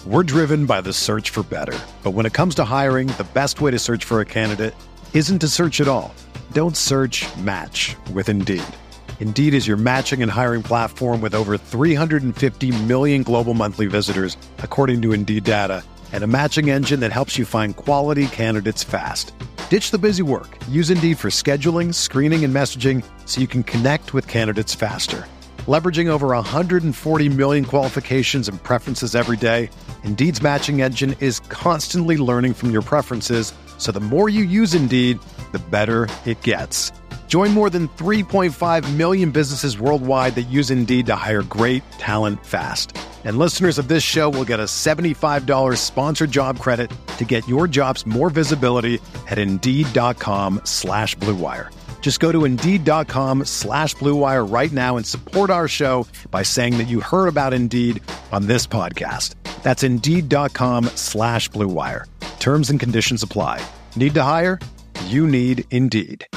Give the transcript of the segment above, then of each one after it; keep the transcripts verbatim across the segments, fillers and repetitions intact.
We're driven by the search for better. But when it comes to hiring, the best way to search for a candidate isn't to search at all. Don't search, match with Indeed. Indeed is your matching and hiring platform with over three hundred fifty million global monthly visitors, according to Indeed data, and a matching engine that helps you find quality candidates fast. Ditch the busy work. Use Indeed for scheduling, screening, and messaging so you can connect with candidates faster. Leveraging over one hundred forty million qualifications and preferences every day, Indeed's matching engine is constantly learning from your preferences, so the more you use Indeed, the better it gets. Join more than three point five million businesses worldwide that use Indeed to hire great talent fast. And listeners of this show will get a seventy-five dollars sponsored job credit to get your jobs more visibility at Indeed.com slash Blue Wire. Just go to Indeed.com slash Blue Wire right now and support our show by saying that you heard about Indeed on this podcast. That's Indeed.com slash Blue Wire. Terms and conditions apply. Need to hire? You need Indeed.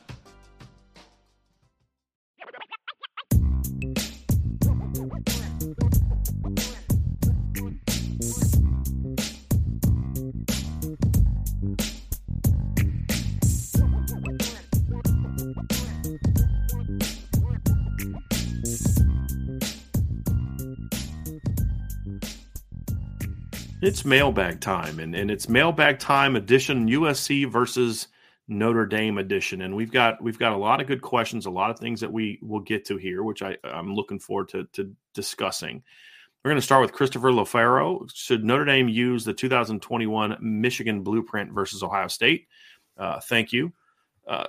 It's mailbag time, and, and it's mailbag time edition, U S C versus Notre Dame edition. And we've got we've got a lot of good questions, a lot of things that we will get to here, which I, I'm looking forward to, to discussing. We're going to start with Christopher LaFaro. Should Notre Dame use the two thousand twenty-one Michigan blueprint versus Ohio State? Uh, thank you. Uh,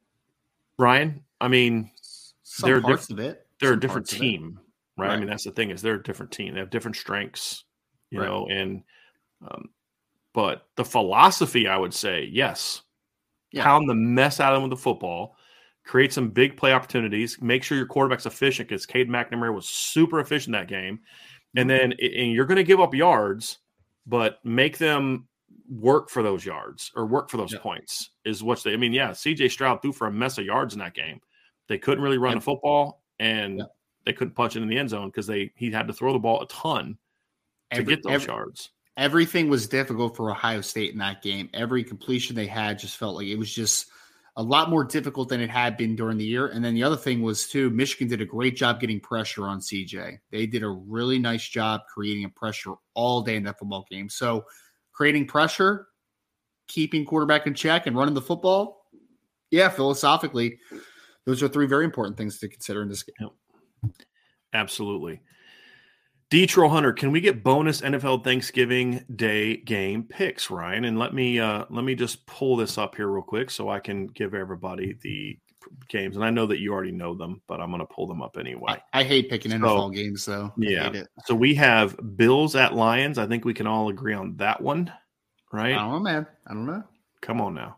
Ryan, I mean, Some they're, parts diff- of it. they're Some a different parts of team, right? Right. I mean, that's the thing is they're a different team. They have different strengths. You Right. know, and um, but the philosophy, I would say, yes, Yeah. pound the mess out of them with the football, create some big play opportunities, make sure your quarterback's efficient because Cade McNamara was super efficient that game, and then and you're going to give up yards, but make them work for those yards or work for those Yeah. points is what they. I mean, yeah, C J Stroud threw for a mess of yards in that game. They couldn't really run Yeah. the football, and Yeah. they couldn't punch it in the end zone because they he had to throw the ball a ton to Every- get those every- yards. Everything was difficult for Ohio State in that game. Every completion they had just felt like it was just a lot more difficult than it had been during the year. And then the other thing was, too, Michigan did a great job getting pressure on C J. They did a really nice job creating a pressure all day in that football game. So creating pressure, keeping quarterback in check, and running the football, yeah, philosophically, those are three very important things to consider in this game. Absolutely. D-Troll Hunter, can we get bonus N F L Thanksgiving Day game picks, Ryan? And let me uh, let me just pull this up here real quick so I can give everybody the games. And I know that you already know them, but I'm going to pull them up anyway. I, I hate picking So, N F L games, though. I Yeah. hate it. So we have Bills at Lions. I think we can all agree on that one, right? I don't know, man. I don't know. Come on now.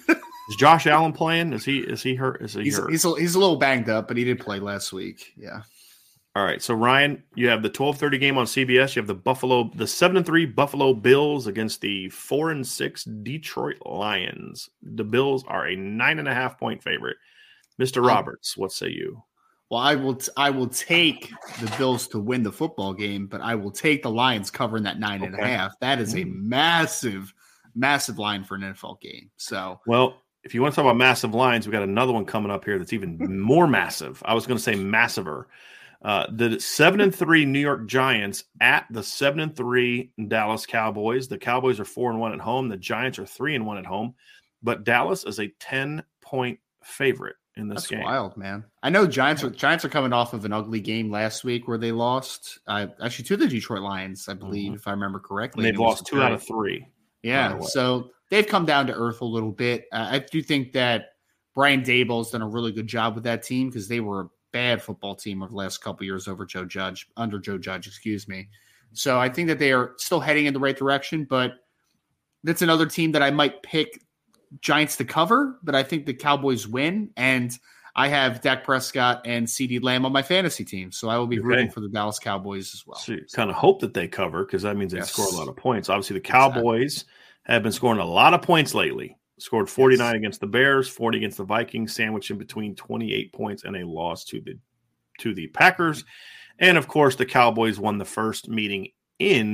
Is Josh Allen playing? Is he is he hurt? Is he He's hurt? he's a, he's a little banged up, but he did play last week. Yeah. All right, so Ryan, you have the twelve thirty game on C B S. You have the Buffalo, the seven and three Buffalo Bills against the four and six Detroit Lions. The Bills are a nine and a half point favorite. Mister Roberts, what say you? Well, I will t- I will take the Bills to win the football game, but I will take the Lions covering that nine and a Okay. half. That is a Mm. massive, massive line for an N F L game. So Well, if you want to talk about massive lines, we got another one coming up here that's even more massive. I was going to say massiver. Uh, the seven and three New York Giants at the seven and three Dallas Cowboys. The Cowboys are four and one at home. The Giants are three and one at home, but Dallas is a ten point favorite in this that's game. wild, man. I know Giants are Giants are coming off of an ugly game last week where they lost. Uh, actually, to the Detroit Lions, I believe, Mhm. if I remember correctly. And they've And it was lost two out of very- three. by Yeah, the way. so they've come down to earth a little bit. Uh, I do think that Brian Daboll's done a really good job with that team because they were a bad football team over the last couple of years over Joe Judge, under Joe Judge, excuse me. So I think that they are still heading in the right direction, but that's another team that I might pick Giants to cover, but I think the Cowboys win, and I have Dak Prescott and CeeDee Lamb on my fantasy team, so I will be Okay. rooting for the Dallas Cowboys as well. So you kind of hope that they cover because that means they Yes. score a lot of points. Obviously, the Cowboys have been scoring a lot of points lately. Scored forty-nine Yes. against the Bears, forty against the Vikings, sandwiched in between twenty-eight points and a loss to the to the Packers. And of course, the Cowboys won the first meeting in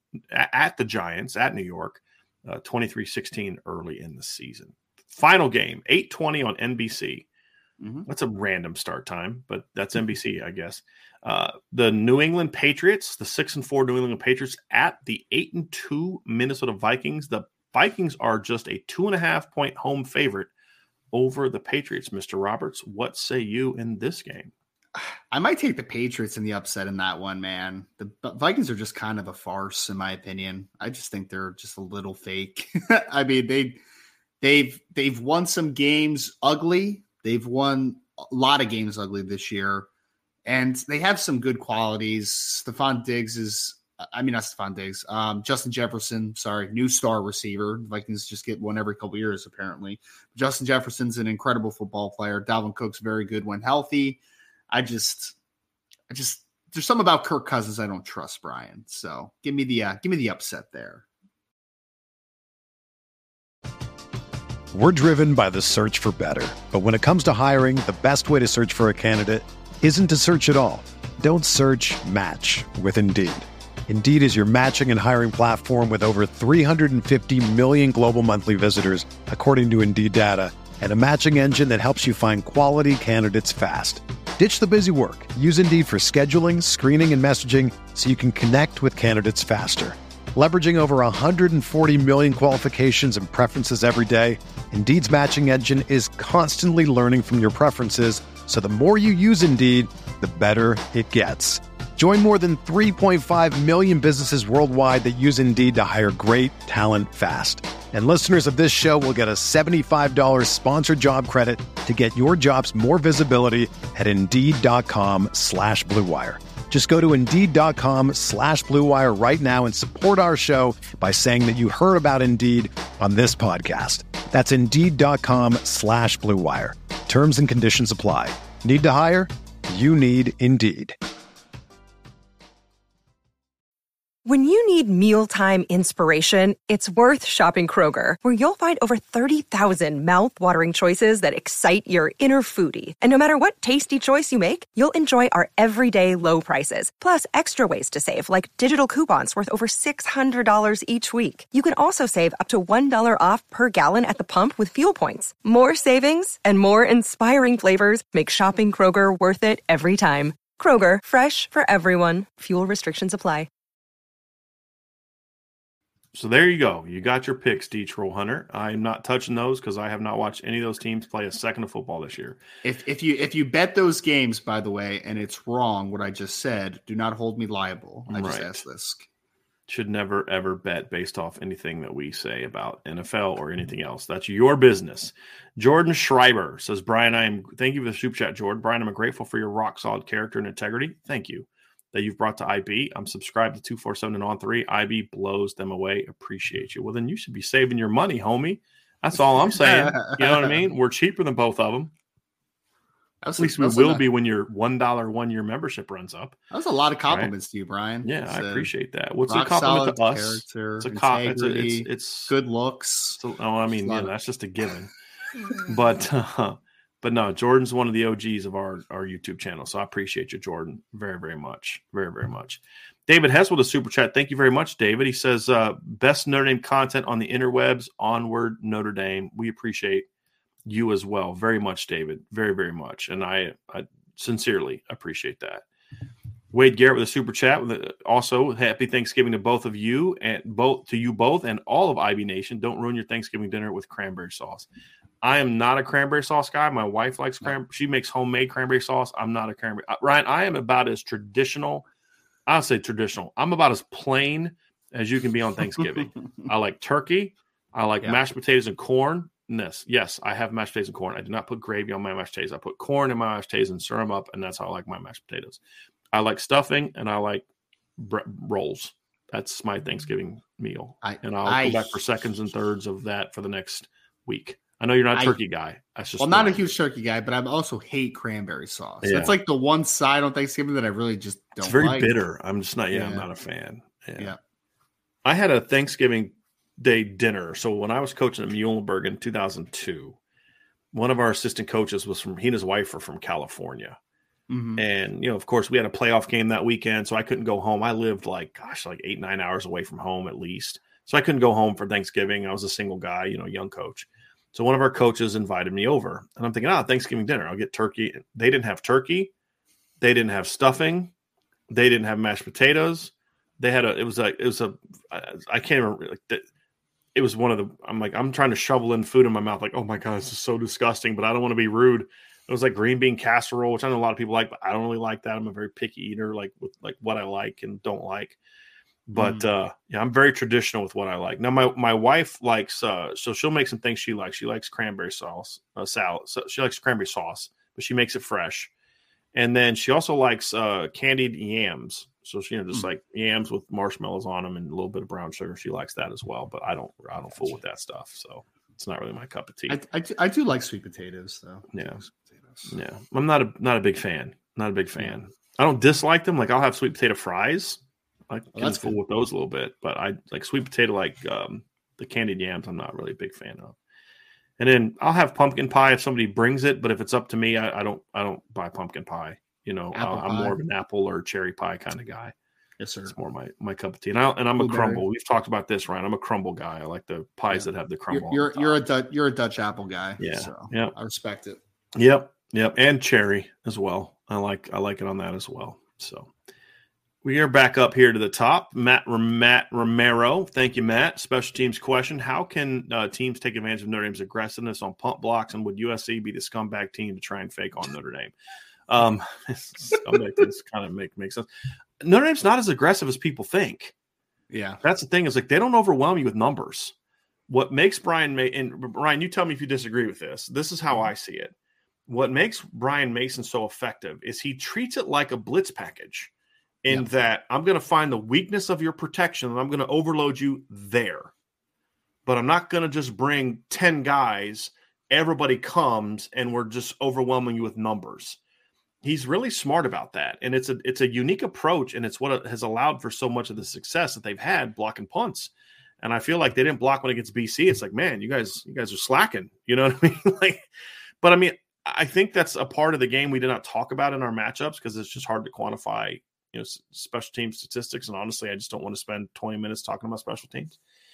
at the Giants, at New York, uh, twenty-three sixteen early in the season. Final game, eight twenty on N B C. Mm-hmm. That's a random start time, but that's N B C, I guess. Uh, the New England Patriots, the six and four New England Patriots at the eight and two Minnesota Vikings. The Vikings are just a two and a half point home favorite over the Patriots. Mister Roberts, what say you in this game? I might take the Patriots in the upset in that one, man. The Vikings are just kind of a farce, in my opinion. I just think they're just a little fake. I mean, they they've they've won some games ugly. They've won a lot of games ugly this year, and they have some good qualities. Stephon Diggs is, I mean, not Stephon Diggs, um, Justin Jefferson, sorry, new star receiver. The Vikings just get one every couple years, apparently. Justin Jefferson's an incredible football player. Dalvin Cook's very good when healthy. I just, I just, there's something about Kirk Cousins I don't trust, Brian. So give me the, uh, give me the upset there. We're driven by the search for better, but when it comes to hiring, the best way to search for a candidate isn't to search at all. Don't search, match with Indeed. Indeed is your matching and hiring platform with over three hundred fifty million global monthly visitors, according to Indeed data, and a matching engine that helps you find quality candidates fast. Ditch the busy work. Use Indeed for scheduling, screening, and messaging so you can connect with candidates faster. Leveraging over one hundred forty million qualifications and preferences every day, Indeed's matching engine is constantly learning from your preferences, so the more you use Indeed, the better it gets. Join more than three point five million businesses worldwide that use Indeed to hire great talent fast. And listeners of this show will get a seventy-five dollars sponsored job credit to get your jobs more visibility at Indeed.com slash Blue Wire. Just go to Indeed.com slash Blue Wire right now and support our show by saying that you heard about Indeed on this podcast. That's Indeed.com slash Blue Wire. Terms and conditions apply. Need to hire? You need Indeed. When you need mealtime inspiration, it's worth shopping Kroger, where you'll find over thirty thousand mouth-watering choices that excite your inner foodie. And no matter what tasty choice you make, you'll enjoy our everyday low prices, plus extra ways to save, like digital coupons worth over six hundred dollars each week. You can also save up to one dollar off per gallon at the pump with fuel points. More savings and more inspiring flavors make shopping Kroger worth it every time. Kroger, fresh for everyone. Fuel restrictions apply. So there you go. You got your picks, D. Troll Hunter. I'm not touching those because I have not watched any of those teams play a second of football this year. If if you if you bet those games, by the way, and it's wrong what I just said, do not hold me liable. I just Right. asked this. Should never, ever bet based off anything that we say about N F L or anything else. That's your business. Jordan Schreiber says, Brian, I am, thank you for the super chat, Jordan. Brian, I'm grateful for your rock solid character and integrity. Thank you. That you've brought to I B. I'm subscribed to two forty-seven and On three. I B blows them away. Appreciate you. Well, then you should be saving your money, homie. That's all I'm saying. You know what I mean? We're cheaper than both of them. At least we will be when your one dollar one-year membership runs up. That was a lot of compliments right? to you, Brian. Yeah, it's I a appreciate that. What's a compliment to us? It's a compliment. It's, it's, it's good looks. It's a, oh, I mean, yeah, that's just a given. but uh, but no, Jordan's one of the O Gs of our, our YouTube channel. So I appreciate you, Jordan, very, very much. Very, very much. David Hess with a super chat. Thank you very much, David. He says, uh, best Notre Dame content on the interwebs. Onward, Notre Dame. We appreciate you as well. Very much, David. Very, very much. And I, I sincerely appreciate that. Wade Garrett with a super chat. With a, also, happy Thanksgiving to both of you and both to you both and all of I B Nation. Don't ruin your Thanksgiving dinner with cranberry sauce. I am not a cranberry sauce guy. My wife likes cranberry. She makes homemade cranberry sauce. I'm not a cranberry. Ryan, I am about as traditional. I'll say traditional. I'm about as plain as you can be on Thanksgiving. I like turkey. I like yeah. mashed potatoes and corn. Yes, yes, I have mashed potatoes and corn. I do not put gravy on my mashed potatoes. I put corn in my mashed potatoes and stir them up, and that's how I like my mashed potatoes. I like stuffing, and I like bre- rolls. That's my Thanksgiving meal. I, and I'll I, go back for seconds and thirds of that for the next week. I know you're not a turkey I, guy. That's just well, not a huge turkey guy, but I also hate cranberry sauce. Yeah. That's like the one side on Thanksgiving that I really just don't like. It's very like. bitter. I'm just not, yeah, yeah, I'm not a fan. Yeah. yeah. I had a Thanksgiving Day dinner. So when I was coaching at Muhlenberg in two thousand two, one of our assistant coaches was from, he and his wife are from California. Mm-hmm. And, you know, of course, we had a playoff game that weekend, so I couldn't go home. I lived like, gosh, like eight, nine hours away from home at least. So I couldn't go home for Thanksgiving. I was a single guy, you know, young coach. So one of our coaches invited me over. And I'm thinking, ah, Thanksgiving dinner, I'll get turkey. They didn't have turkey. They didn't have stuffing. They didn't have mashed potatoes. They had a, it was like, it was a, I can't remember, like, it was one of the, I'm like, I'm trying to shovel in food in my mouth. Like, oh my God, this is so disgusting, but I don't want to be rude. It was like green bean casserole, which I know a lot of people like, but I don't really like that. I'm a very picky eater, like with like what I like and don't like. But mm. uh, yeah, I'm very traditional with what I like. Now, my my wife likes, uh, so she'll make some things she likes. She likes cranberry sauce, uh, salad. So she likes cranberry sauce, but she makes it fresh. And then she also likes uh, candied yams. So she, you know, just mm. like yams with marshmallows on them and a little bit of brown sugar. She likes that as well. But I don't, I don't fool with that stuff. So it's not really my cup of tea. I, I, do, I do like sweet potatoes, though. Yeah. Yeah, I'm not a not a big fan. Not a big fan. I don't dislike them. Like I'll have sweet potato fries. I can oh, fool good. with those a little bit, but I like sweet potato, like um, the candied yams. I'm not really a big fan of. And then I'll have pumpkin pie if somebody brings it. But if it's up to me, I, I don't I don't buy pumpkin pie. You know, uh, I'm more of an apple or cherry pie kind of guy. Yes, sir. It's more my, my cup of tea. And, I, and I'm Blueberry. a crumble. We've talked about this, Ryan. I'm a crumble guy. I like the pies yeah. that have the crumble. You're you're, you're a Dutch, you're a Dutch apple guy. Yeah, so yeah. I respect it. Yep. Yep, and cherry as well. I like I like it on that as well. So we are back up here to the top. Matt Matt Romero, thank you, Matt. Special teams question: how can uh, teams take advantage of Notre Dame's aggressiveness on punt blocks, and would U S C be the scumbag team to try and fake on Notre Dame? Um, scumbag this kind of make makes sense. Notre Dame's not as aggressive as people think. Yeah, that's the thing. Is like they don't overwhelm you with numbers. What makes Brian May and Ryan, you tell me if you disagree with this. This is how I see it. What makes Brian Mason so effective is he treats it like a blitz package in yep. that I'm going to find the weakness of your protection and I'm going to overload you there. But I'm not going to just bring ten guys, everybody comes, and we're just overwhelming you with numbers. He's really smart about that. And it's a it's a unique approach, and it's what has allowed for so much of the success that they've had blocking punts. And I feel like they didn't block when it gets B C. It's like, man, you guys, you guys are slacking. You know what I mean? like, but I mean, I think that's a part of the game we did not talk about in our matchups because it's just hard to quantify, you know, special team statistics. And honestly, I just don't want to spend twenty minutes talking about special teams.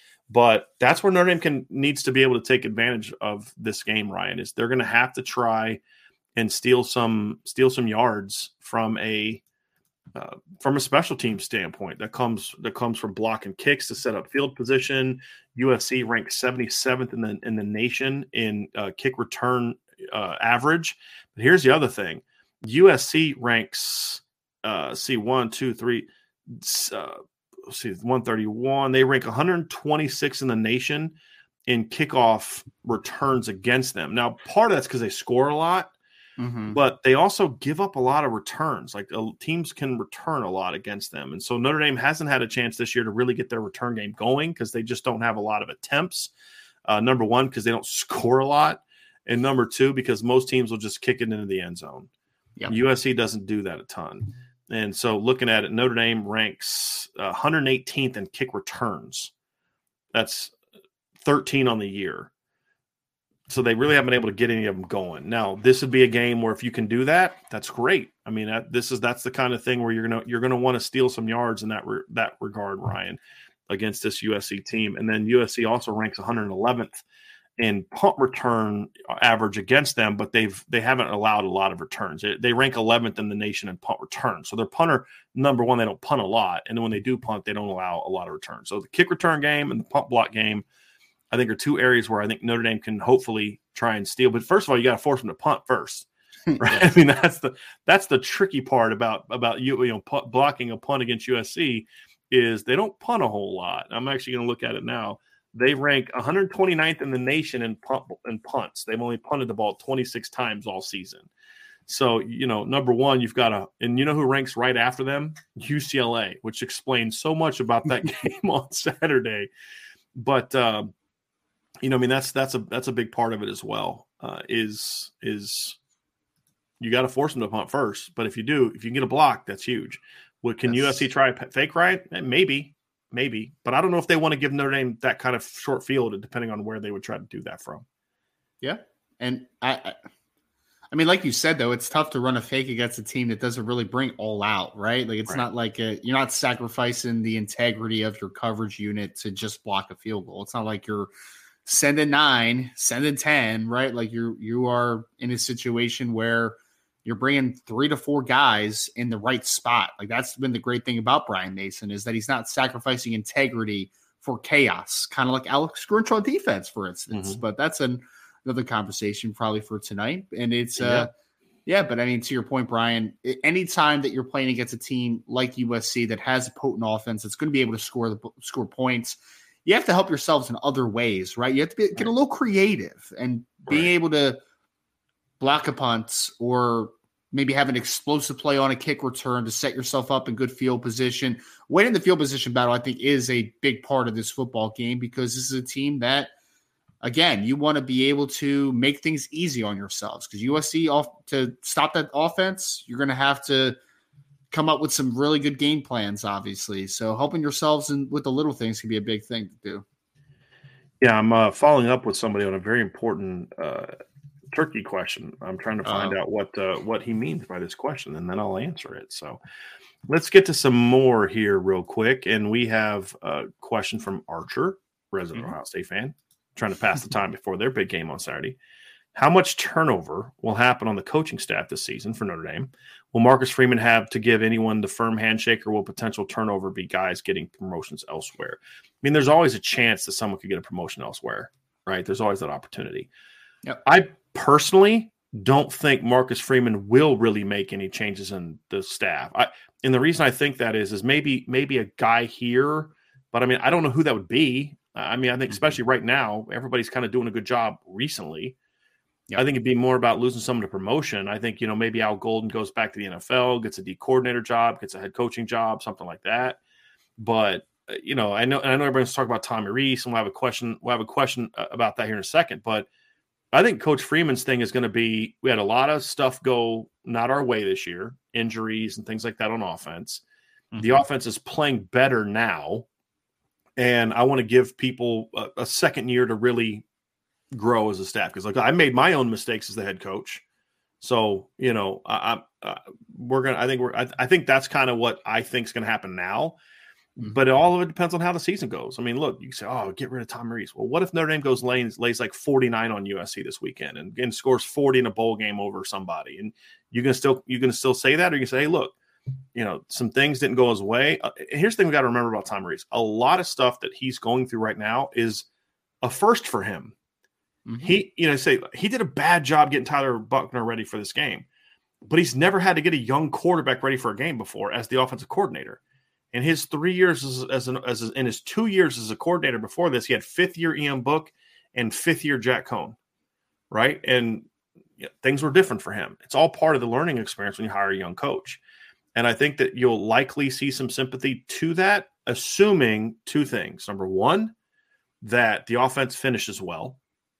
But that's where Notre Dame can needs to be able to take advantage of this game, Ryan, is they're going to have to try and steal some steal some yards from a uh, from a special team standpoint that comes that comes from blocking kicks to set up field position. U S C ranked seventy-seventh in the in the nation in uh, kick return uh, average. But here's the other thing: U S C ranks uh, see one, two, three. Uh, let's see, one thirty-one. They rank one hundred twenty-six in the nation in kickoff returns against them. Now, part of that's because they score a lot. Mm-hmm. But they also give up a lot of returns. Like uh, teams can return a lot against them. And so Notre Dame hasn't had a chance this year to really get their return game going because they just don't have a lot of attempts. Uh, number one, because they don't score a lot. And number two, because most teams will just kick it into the end zone. Yep. U S C doesn't do that a ton. And so looking at it, Notre Dame ranks uh, one hundred eighteenth in kick returns. That's thirteen on the year. So they really haven't been able to get any of them going. Now, this would be a game where if you can do that, that's great. I mean, that, this is that's the kind of thing where you're gonna you're gonna want to steal some yards in that re, that regard, Ryan, against this U S C team. And then U S C also ranks one hundred eleventh in punt return average against them, but they've they haven't allowed a lot of returns. They, they rank eleventh in the nation in punt return. So their punter, number one, they don't punt a lot, and then when they do punt, they don't allow a lot of returns. So the kick return game and the punt block game, I think, are two areas where I think Notre Dame can hopefully try and steal. But first of all, you got to force them to punt first, right? I mean, that's the that's the tricky part about about you you know pu- blocking a punt against U S C is they don't punt a whole lot. I'm actually going to look at it now. They rank one hundred twenty-ninth in the nation in punt in punts. They've only punted the ball twenty-six times all season. So, you know, number one, you've got a, and you know who ranks right after them? U C L A, which explains so much about that game on Saturday. But um, you know, I mean, that's that's a that's a big part of it as well. Uh, is is you got to force them to punt first, but if you do, if you can get a block, that's huge. What can that's... U S C try a fake right? Maybe, maybe, but I don't know if they want to give Notre Dame that kind of short field, depending on where they would try to do that from. Yeah, and I, I I mean, like you said, though, it's tough to run a fake against a team that doesn't really bring all out, right? Like, it's Right. not like a, you're not sacrificing the integrity of your coverage unit to just block a field goal. It's not like you're sending nine, sending ten, right? Like you you are in a situation where you're bringing three to four guys in the right spot. Like, that's been the great thing about Brian Mason, is that he's not sacrificing integrity for chaos, kind of like Alex Grinch on defense, for instance. Mm-hmm. But that's an another conversation probably for tonight. And it's, Yeah. uh, yeah, but I mean, to your point, Brian, anytime that you're playing against a team like U S C that has a potent offense that's going to be able to score the score points, you have to help yourselves in other ways, right? You have to be, get a little creative, and being Right. able to block a punt or maybe have an explosive play on a kick return to set yourself up in good field position. Winning the field position battle, I think, is a big part of this football game, because this is a team that, again, you want to be able to make things easy on yourselves, because U S C, off to stop that offense, you're going to have to come up with some really good game plans, obviously. So helping yourselves in, with the little things can be a big thing to do. Yeah, I'm uh, following up with somebody on a very important uh, turkey question. I'm trying to find Uh-oh. out what uh, what he means by this question, and then I'll answer it. So let's get to some more here real quick. And we have a question from Archer, resident Mhm. Ohio State fan, trying to pass the time before their big game on Saturday. How much turnover will happen on the coaching staff this season for Notre Dame? Will Marcus Freeman have to give anyone the firm handshake, or will potential turnover be guys getting promotions elsewhere? I mean, there's always a chance that someone could get a promotion elsewhere, right? There's always that opportunity. Yep. I personally don't think Marcus Freeman will really make any changes in the staff. I, and the reason I think that is, is maybe maybe a guy here, but I mean, I don't know who that would be. I mean, I think especially right now, everybody's kind of doing a good job recently. Yep. I think it'd be more about losing someone to promotion. I think, you know, maybe Al Golden goes back to the N F L, gets a D coordinator job, gets a head coaching job, something like that. But, uh, you know, I know, and I know everyone's talking about Tommy Rees, and we'll have a question, we'll have a question about that here in a second. But I think Coach Freeman's thing is going to be, we had a lot of stuff go not our way this year, injuries and things like that on offense. Mm-hmm. The offense is playing better now. And I want to give people a, a second year to really grow as a staff, because like I made my own mistakes as the head coach. So, you know, I, I, uh, we're going to, I think we're, I, I think that's kind of what I think is going to happen now, mm-hmm. but all of it depends on how the season goes. I mean, look, you say, oh, get rid of Tom Rees. Well, what if Notre Dame goes lays, lays like forty-nine on U S C this weekend and, and scores forty in a bowl game over somebody? And you're going to still, you're going to still say that, or you can say, hey, look, you know, some things didn't go his way. Uh, here's the thing we got to remember about Tom Rees. A lot of stuff that he's going through right now is a first for him. Mm-hmm. He, you know, say he did a bad job getting Tyler Buchner ready for this game, but he's never had to get a young quarterback ready for a game before as the offensive coordinator. In his three years as, as, an, as in his two years as a coordinator before this, he had fifth year Ian Book and fifth year Jack Cohn, right? And you know, things were different for him. It's all part of the learning experience when you hire a young coach. And I think that you'll likely see some sympathy to that, assuming two things. Number one, that the offense finishes well.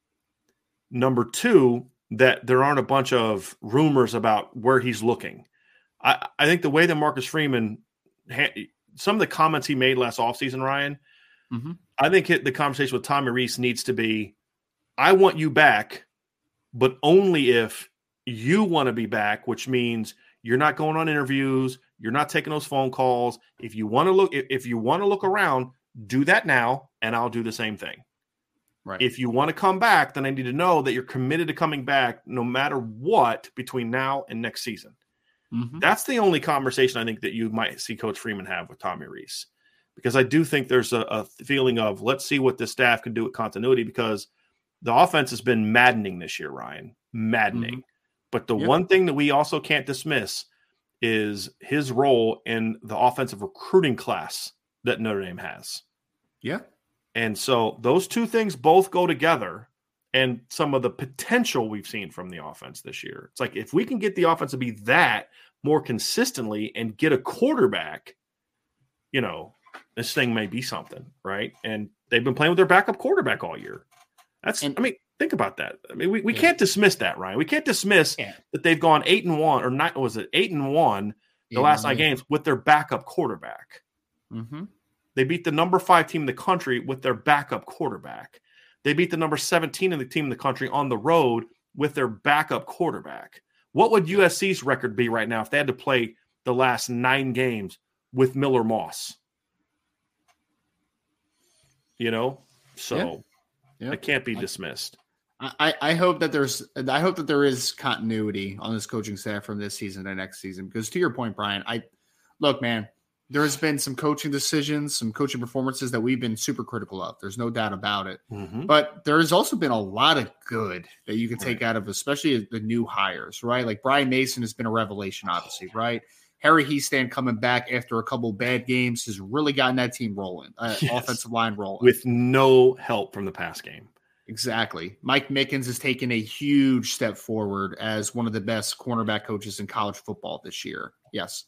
Number two, that there aren't a bunch of rumors about where he's looking. I, I think the way that Marcus Freeman, some of the comments he made last offseason, Ryan, mm-hmm. I think it, the conversation with Tommy Rees needs to be, I want you back, but only if you want to be back, which means you're not going on interviews, you're not taking those phone calls. If you want to look, if you want to look around, do that now, and I'll do the same thing. Right. If you want to come back, then I need to know that you're committed to coming back no matter what between now and next season. Mm-hmm. That's the only conversation I think that you might see Coach Freeman have with Tommy Rees, because I do think there's a, a feeling of let's see what this staff can do with continuity, because the offense has been maddening this year, Ryan, maddening. Mm-hmm. But the yep. one thing that we also can't dismiss is his role in the offensive recruiting class that Notre Dame has. Yeah. And so those two things both go together, and some of the potential we've seen from the offense this year. It's like if we can get the offense to be that more consistently and get a quarterback, you know, this thing may be something, right? And they've been playing with their backup quarterback all year. That's, and, I mean, think about that. I mean, we, we yeah. can't dismiss that, Ryan. We can't dismiss yeah. that they've gone eight and one or nine, was it eight and one the yeah, last nine yeah. games with their backup quarterback. Mm-hmm. They beat the number five team in the country with their backup quarterback. They beat the number seventeen in the team in the country on the road with their backup quarterback. What would U S C's record be right now if they had to play the last nine games with Miller Moss? You know, so yeah. Yeah. it can't be dismissed. I, I hope that there's I hope that there is continuity on this coaching staff from this season to next season. Because to your point, Brian, I look, man, there has been some coaching decisions, some coaching performances that we've been super critical of. There's no doubt about it. Mm-hmm. But there has also been a lot of good that you can take right. out of, especially the new hires, right? Like Brian Mason has been a revelation, obviously, right? Harry Hiestand coming back after a couple bad games has really gotten that team rolling, uh, yes. offensive line rolling. With no help from the pass game. Exactly. Mike Mickens has taken a huge step forward as one of the best cornerback coaches in college football this year. Yes.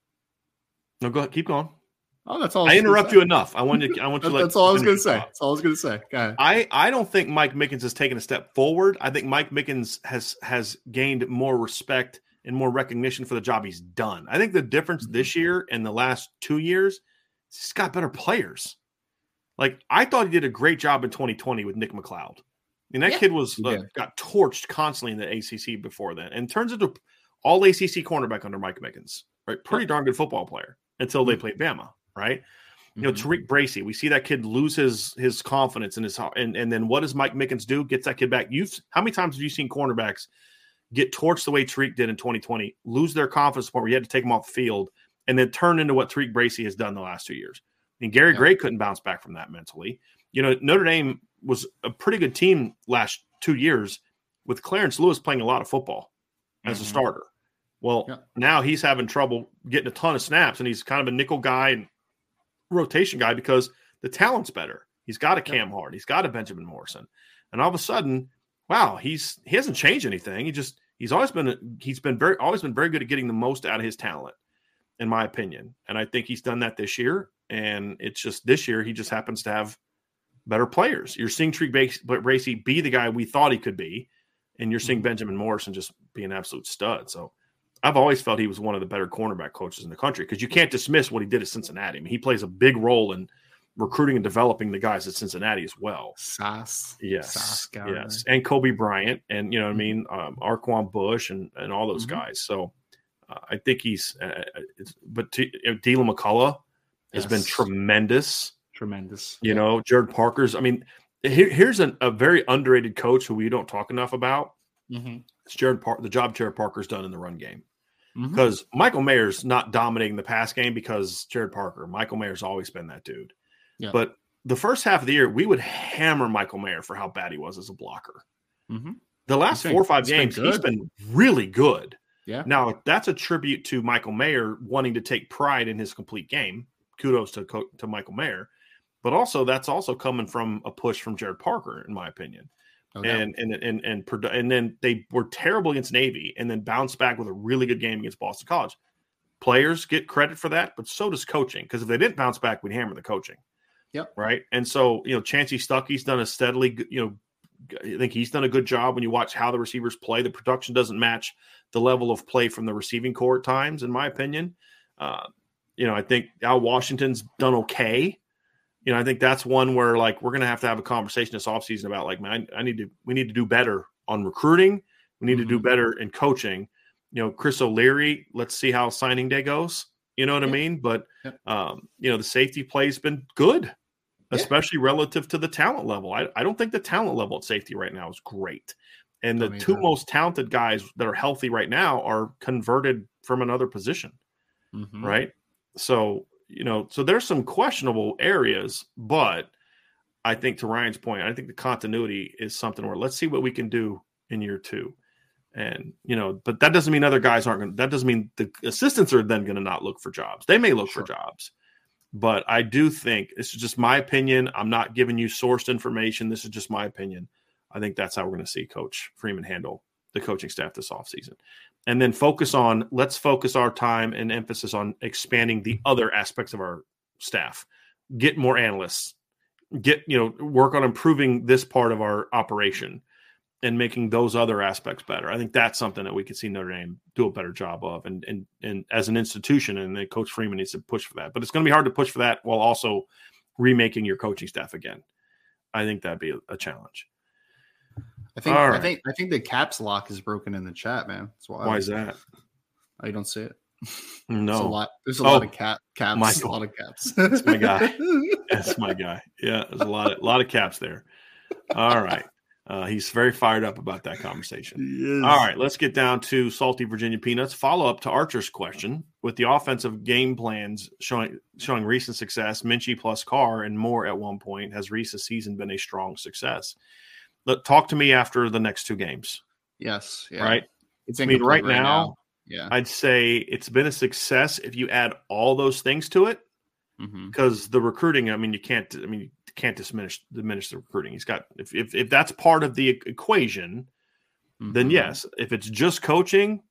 No, go ahead. Keep going. Oh, that's all. I, I interrupt you enough. I want you. I want you. that's, to that's all I was going to say. That's all I was going to say. Go ahead. I, I don't think Mike Mickens has taken a step forward. I think Mike Mickens has has gained more respect and more recognition for the job he's done. I think the difference mm-hmm. this year and the last two years, he's got better players. Like, I thought he did a great job in twenty twenty with Nick McLeod. And that yeah, kid was uh, got torched constantly in the A C C before then, and turns into all A C C cornerback under Mike Mickens. Right, pretty darn good football player until they played Bama. Right, mm-hmm. you know, Tariq Bracy. We see that kid lose his his confidence in his and and then what does Mike Mickens do? Gets that kid back. You've how many times have you seen cornerbacks get torched the way Tariq did in twenty twenty, lose their confidence point where you had to take them off the field, and then turn into what Tariq Bracy has done the last two years? And Gary yeah. Gray couldn't bounce back from that mentally. You know, Notre Dame was a pretty good team last two years with Clarence Lewis playing a lot of football as mm-hmm. a starter. Well, yeah. now he's having trouble getting a ton of snaps, and he's kind of a nickel guy and rotation guy because the talent's better. He's got a Cam yeah. Hart. He's got a Benjamin Morrison. And all of a sudden, wow, he's he hasn't changed anything. He just he's always been he's been very always been very good at getting the most out of his talent, in my opinion. And I think he's done that this year. And it's just this year he just happens to have better players. You're seeing Tariq Bracy be the guy we thought he could be, and you're seeing Benjamin Morrison just be an absolute stud. So I've always felt he was one of the better cornerback coaches in the country because you can't dismiss what he did at Cincinnati. I mean, he plays a big role in recruiting and developing the guys at Cincinnati as well. Sauce. Yes. Sauce guy. Yes. And Kobe Bryant and, you know what I mean, um, Arquan Bush and, and all those mm-hmm. guys. So uh, I think he's uh, – but T- Dylan McCullough has yes. been tremendous. Tremendous. You yeah. know, Jared Parker's – I mean, here, here's an, a very underrated coach who we don't talk enough about. Mm-hmm. It's Jared Par- the job Jared Parker's done in the run game. Because mm-hmm. Michael Mayer's not dominating the pass game because Jared Parker. Michael Mayer's always been that dude. Yeah. But the first half of the year, we would hammer Michael Mayer for how bad he was as a blocker. Mm-hmm. The last been, four or five games, been he's been really good. Yeah. Now, that's a tribute to Michael Mayer wanting to take pride in his complete game. Kudos to, to Michael Mayer. But also, that's also coming from a push from Jared Parker, in my opinion. Okay. And, and and and and and then they were terrible against Navy and then bounced back with a really good game against Boston College. Players get credit for that, but so does coaching. Because if they didn't bounce back, we'd hammer the coaching. Yep. Right. And so, you know, Chancey Stuckey's done a steadily, you know, I think he's done a good job when you watch how the receivers play. The production doesn't match the level of play from the receiving corps at times, in my opinion. Uh, you know, I think Al Washington's done okay. You know, I think that's one where, like, we're going to have to have a conversation this offseason about, like, man, I, I need to, we need to do better on recruiting. We need mm-hmm. to do better in coaching. You know, Chris O'Leary, let's see how signing day goes. You know what yeah. I mean? But, yeah. um, you know, the safety play's been good, yeah. especially relative to the talent level. I, I don't think the talent level at safety right now is great. And the two that. most talented guys that are healthy right now are converted from another position. Mm-hmm. Right. So, you know, so there's some questionable areas, but I think to Ryan's point, I think the continuity is something where let's see what we can do in year two. And, you know, but that doesn't mean other guys aren't going to, that doesn't mean the assistants are then going to not look for jobs. They may look sure. for jobs, but I do think this is just my opinion. I'm not giving you sourced information. This is just my opinion. I think that's how we're going to see Coach Freeman handle the coaching staff this offseason. And then focus on, let's focus our time and emphasis on expanding the other aspects of our staff, get more analysts, get, you know, work on improving this part of our operation and making those other aspects better. I think that's something that we could see Notre Dame do a better job of. And, and, and as an institution, and then Coach Freeman needs to push for that, but it's going to be hard to push for that while also remaking your coaching staff again. I think that'd be a, a challenge. I think All I right. think I think the caps lock is broken in the chat, man. That's why. Why is that? Oh, you don't see it? No. There's a lot. There's a Oh, lot of cap caps. Michael. A lot of caps. That's my guy. That's my guy. Yeah, there's a lot of a lot of caps there. All right. Uh, he's very fired up about that conversation. All right, let's get down to Salty Virginia Peanuts. Follow up to Archer's question with the offensive game plans showing showing recent success. Minchie plus Carr and more at one point. Has Reese's season been a strong success? Let, talk to me after the next two games. Yes. Yeah. Right. It's I mean, right, incomplete now, now. Yeah. I'd say it's been a success if you add all those things to it. Mhm. Because the recruiting, I mean, you can't. I mean, you can't diminish diminish the recruiting. He's got if if, if that's part of the e- equation, Mhm. then yes. If it's just coaching,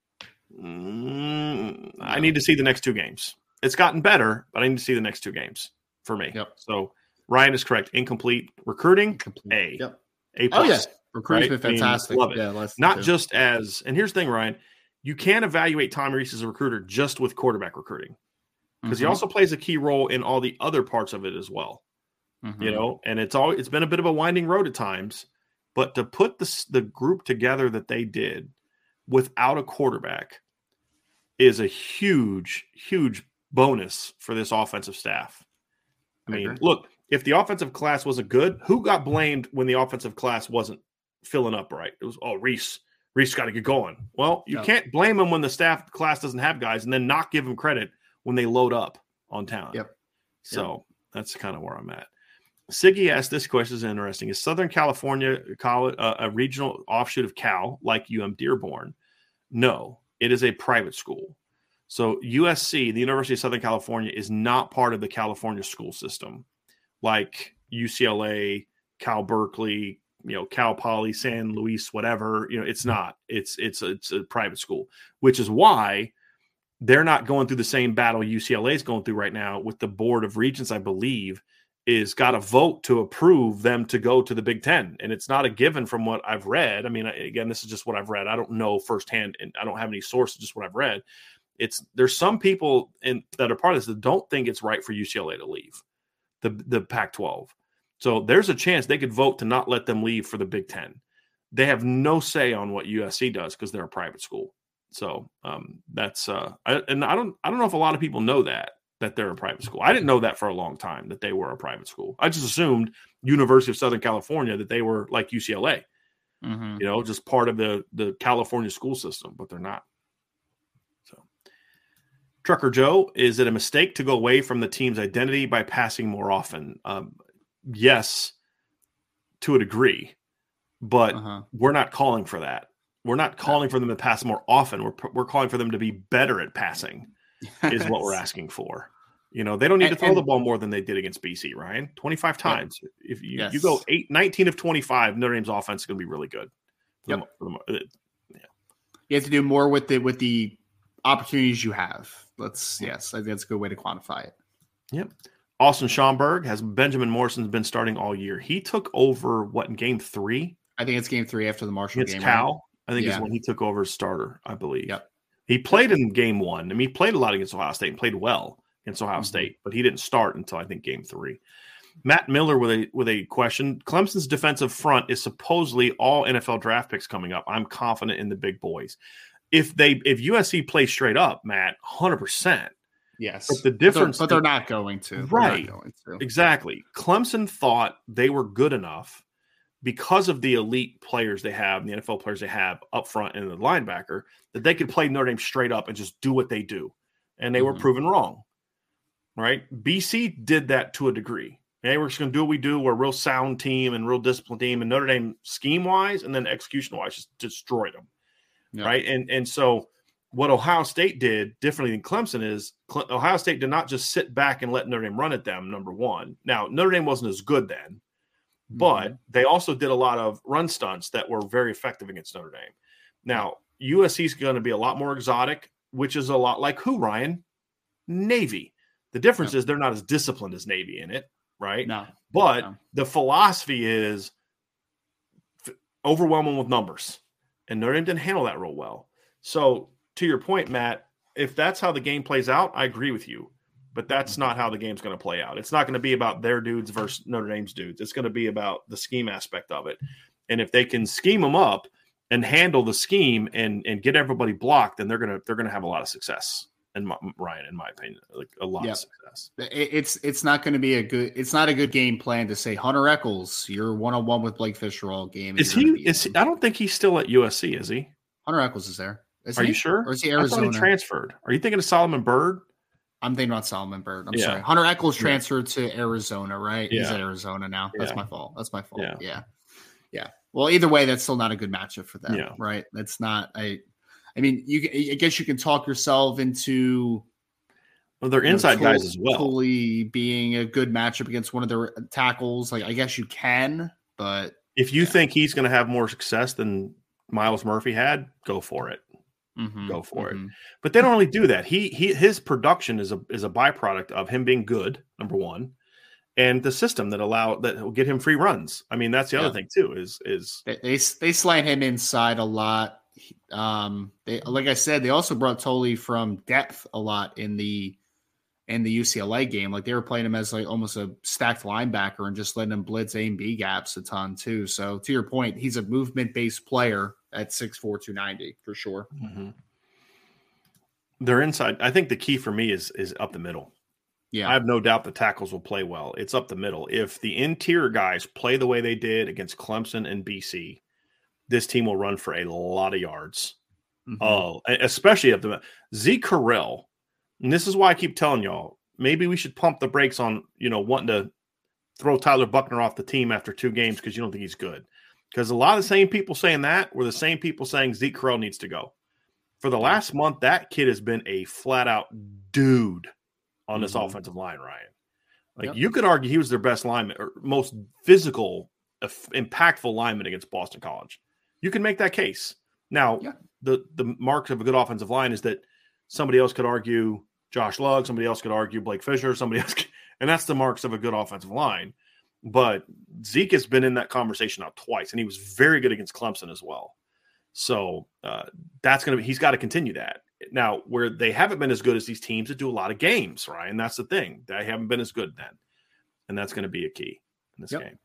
mm, I need to see the next two games. It's gotten better, but I need to see the next two games for me. Yep. So Ryan is correct. Incomplete recruiting. Incomplete. A. Yep. A Oh plus. yeah. Recruiting's right? been I mean, fantastic. love it. Yeah. Let's Not do. just as, and here's the thing, Ryan, you can't evaluate Tommy Rees as a recruiter just with quarterback recruiting because he Mhm. also plays a key role in all the other parts of it as well. Mhm. You know, and it's all it's been a bit of a winding road at times, but to put the the group together that they did without a quarterback is a huge, huge bonus for this offensive staff. I I mean, agree. look, if the offensive class wasn't good, who got blamed when the offensive class wasn't filling up right? It was, oh, Reese. Reese got to get going. Well, you Yeah. can't blame them when the staff class doesn't have guys and then not give them credit when they load up on talent. Yep. So that's kind of where I'm at. Siggy asked this question is interesting. Is Southern California college, uh, a regional offshoot of Cal like U M Dearborn? No, it is a private school. So U S C, the University of Southern California, is not part of the California school system like U C L A, Cal Berkeley, you know, Cal Poly, San Luis, whatever. You know, it's not. It's it's a, it's a private school, which is why they're not going through the same battle U C L A is going through right now with the Board of Regents, I believe, is got a vote to approve them to go to the Big Ten. And it's not a given from what I've read. I mean, again, this is just what I've read. I don't know firsthand, and I don't have any sources, just what I've read. It's there's some people in that are part of this that don't think it's right for U C L A to leave the, the Pac twelve. So there's a chance they could vote to not let them leave for the Big Ten. They have no say on what U S C does because they're a private school. So um, that's uh, I, and I don't I don't know if a lot of people know that that they're a private school. I didn't know that for a long time that they were a private school. I just assumed University of Southern California that they were like U C L A, Mhm. you know, just part of the the California school system, but they're not. So, Trucker Joe, is it a mistake to go away from the team's identity by passing more often? Um, yes, to a degree, but Uh-huh. we're not calling for that. We're not calling for them to pass more often. We're we're calling for them to be better at passing. Is what we're asking for. You know, they don't need And- to throw and- the ball more than they did against B C, Ryan. twenty-five times. If you, Yes. you go eight, nineteen of twenty-five, Notre Dame's offense is going to be really good. For Yep. the- for the mo- uh, You have to do more with the with the opportunities you have. Let's yes, I think that's a good way to quantify it. Yep. Austin Schomburg has Benjamin Morrison's been starting all year. He took over what in game three I think it's game three after the Marshall against game. Cal. I think is Yeah. when he took over as starter, I believe. Yep. He played in game one. I mean, he played a lot against Ohio State and played well against Ohio Mhm. State, but he didn't start until I think game three. Matt Miller with a with a question. Clemson's defensive front is supposedly all N F L draft picks coming up. I'm confident in the big boys. If they if U S C plays straight up, Matt, one hundred percent. Yes. But the difference, but they're, but they're not going to. They're not Right. going to. Exactly. Clemson thought they were good enough because of the elite players they have, and the N F L players they have up front and the linebacker, that they could play Notre Dame straight up and just do what they do. And they were Mhm. proven wrong. Right? B C did that to a degree. Hey, we're just going to do what we do. We're a real sound team and real disciplined team. And Notre Dame, scheme-wise and then execution-wise, just destroyed them. Yeah. Right? And and so what Ohio State did differently than Clemson is Cle- Ohio State did not just sit back and let Notre Dame run at them, number one. Now, Notre Dame wasn't as good then, but Mhm. they also did a lot of run stunts that were very effective against Notre Dame. Now, U S C is going to be a lot more exotic, which is a lot like who, Ryan? Navy. The difference Yeah. is they're not as disciplined as Navy in it, right? No. But No. the philosophy is f- overwhelm them with numbers. And Notre Dame didn't handle that real well. So to your point, Matt, if that's how the game plays out, I agree with you. But that's not how the game's going to play out. It's not going to be about their dudes versus Notre Dame's dudes. It's going to be about the scheme aspect of it. And if they can scheme them up and handle the scheme and and get everybody blocked, then they're gonna they're gonna have a lot of success. And Ryan, in my opinion, like a lot yep. of success. It's it's not going to be a good. It's not a good game plan to say Hunter Echols, you're one on one with Blake Fisher all game. Is he? Is he, I don't think he's still at U S C. Is he? Hunter Echols is there. Is Are he? you sure? Or is he Arizona? I thought he transferred. Are you thinking of Solomon Byrd? I'm thinking about Solomon Byrd. I'm yeah. sorry. Hunter Echols transferred yeah. to Arizona, right? Yeah. He's at Arizona now. That's yeah. my fault. That's my fault. Yeah. yeah. Yeah. Well, either way, that's still not a good matchup for them, yeah. right? That's not a. I mean, you. I guess you can talk yourself into. Well, they're inside you know, guys as well. Totally being a good matchup against one of their tackles. Like, I guess you can, but if you yeah. think he's going to have more success than Myles Murphy had, go for it. Mm-hmm. Go for mm-hmm. it. But they don't really do that. He he his production is a is a byproduct of him being good, number one, and the system that allow that will get him free runs. I mean, that's the yeah. other thing too. Is is they they, they slant him inside a lot. Um, they like I said, they also brought Toley from depth a lot in the. in the U C L A game. Like they were playing him as like almost a stacked linebacker and just letting him blitz A and B gaps a ton too. So to your point, he's a movement based player at six four, two ninety for sure. Mm-hmm. They're inside. I think the key for me is, is up the middle. Yeah. I have no doubt the tackles will play well. It's up the middle. If the interior guys play the way they did against Clemson and B C, this team will run for a lot of yards. Mm-hmm. Oh, especially up the middle. Zeke Correll. And this is why I keep telling y'all, maybe we should pump the brakes on, you know, wanting to throw Tyler Buckner off the team after two games because you don't think he's good. Because a lot of the same people saying that were the same people saying Zeke Correll needs to go. For the last month, that kid has been a flat-out dude on this mm-hmm. offensive line, Ryan. Like yep. you could argue he was their best lineman or most physical, uh, impactful lineman against Boston College. You can make that case. Now, yeah. the, the mark of a good offensive line is that somebody else could argue Josh Lugg. Somebody else could argue Blake Fisher. Somebody else, could, and that's the marks of a good offensive line. But Zeke has been in that conversation now twice, and he was very good against Clemson as well. So uh, that's going to be – he's got to continue that. Now, where they haven't been as good as these teams that do a lot of games, right? And that's the thing. They haven't been as good then. And that's going to be a key in this yep. game.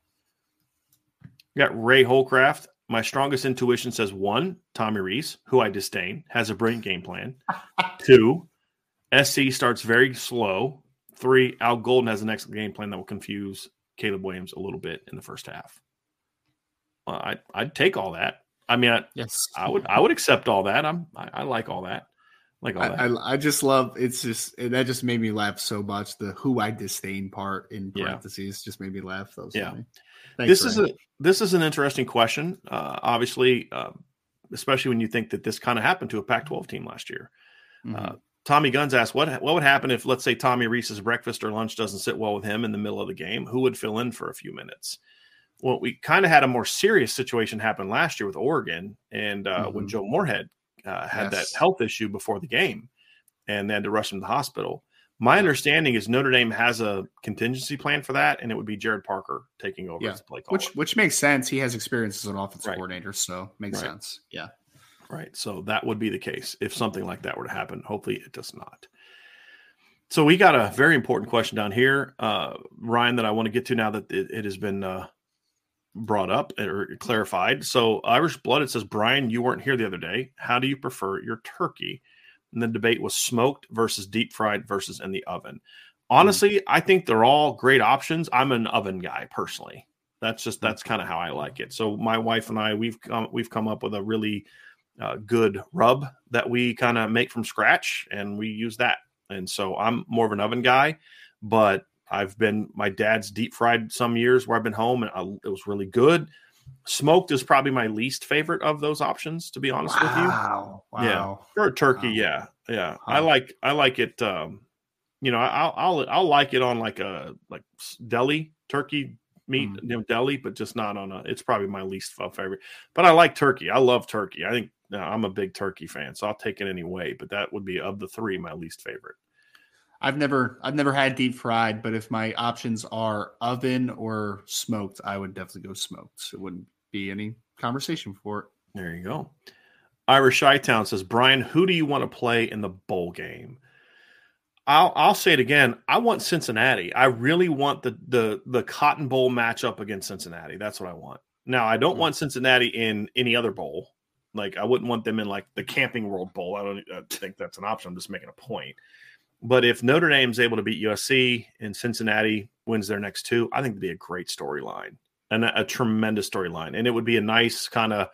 You got Ray Holcraft. My strongest intuition says, one, Tommy Rees, who I disdain, has a brilliant game plan. Two, S C starts very slow. Three, Al Golden has an excellent game plan that will confuse Caleb Williams a little bit in the first half. Uh, I, I'd take all that. I mean, I, yes, I would I would accept all that. I'm I, I like all that. Like all I, that. I, I just love it's just that just made me laugh so much. The who I disdain part in parentheses yeah. just made me laugh. That was yeah. funny. Thanks, this Ray. is a this is an interesting question. Uh, obviously, uh, especially when you think that this kind of happened to a Pac twelve team last year. Mm-hmm. Uh, Tommy Guns asked, "What what would happen if, let's say, Tommy Rees's breakfast or lunch doesn't sit well with him in the middle of the game? Who would fill in for a few minutes?" Well, we kind of had a more serious situation happen last year with Oregon, and uh, mm-hmm. when Joe Moorhead uh, had yes. that health issue before the game, and they had to rush him to the hospital. My understanding is Notre Dame has a contingency plan for that, and it would be Jared Parker taking over yeah. as the play caller. Which which makes sense. He has experience as an offensive right. coordinator, so makes right. sense. Yeah. Right. So that would be the case if something like that were to happen. Hopefully it does not. So we got a very important question down here, uh, Ryan, that I want to get to now that it, it has been uh, brought up or clarified. So Irish Blooded says, Brian, you weren't here the other day. How do you prefer your turkey? And the debate was smoked versus deep fried versus in the oven. Honestly, mm. I think they're all great options. I'm an oven guy personally. That's just that's kind of how I like it. So my wife and I, we've come, we've come up with a really uh, good rub that we kind of make from scratch, and we use that. And so I'm more of an oven guy, but I've been my dad's deep fried some years where I've been home, and I, it was really good. Smoked is probably my least favorite of those options, to be honest wow. with you. Wow. Yeah. Or turkey. Wow. Yeah. Yeah. Huh. I like, I like it. Um, you know, I'll, I'll, I'll like it on like a, like deli turkey meat, mm. you know, deli, but just not on a, it's probably my least favorite, but I like turkey. I love turkey. I think you know, I'm a big turkey fan, so I'll take it anyway, but that would be of the three, my least favorite. I've never, I've never had deep fried, but if my options are oven or smoked, I would definitely go smoked. It wouldn't be any conversation for it. There you go. Irish Chi-Town says, Brian, who do you want to play in the bowl game? I'll I'll say it again. I want Cincinnati. I really want the the the Cotton Bowl matchup against Cincinnati. That's what I want. Now, I don't want Cincinnati in any other bowl. Like, I wouldn't want them in, like, the Camping World Bowl. I don't I think that's an option. I'm just making a point. But if Notre Dame's able to beat U S C and Cincinnati wins their next two, I think it'd be a great storyline and a, a tremendous storyline. And it would be a nice kind of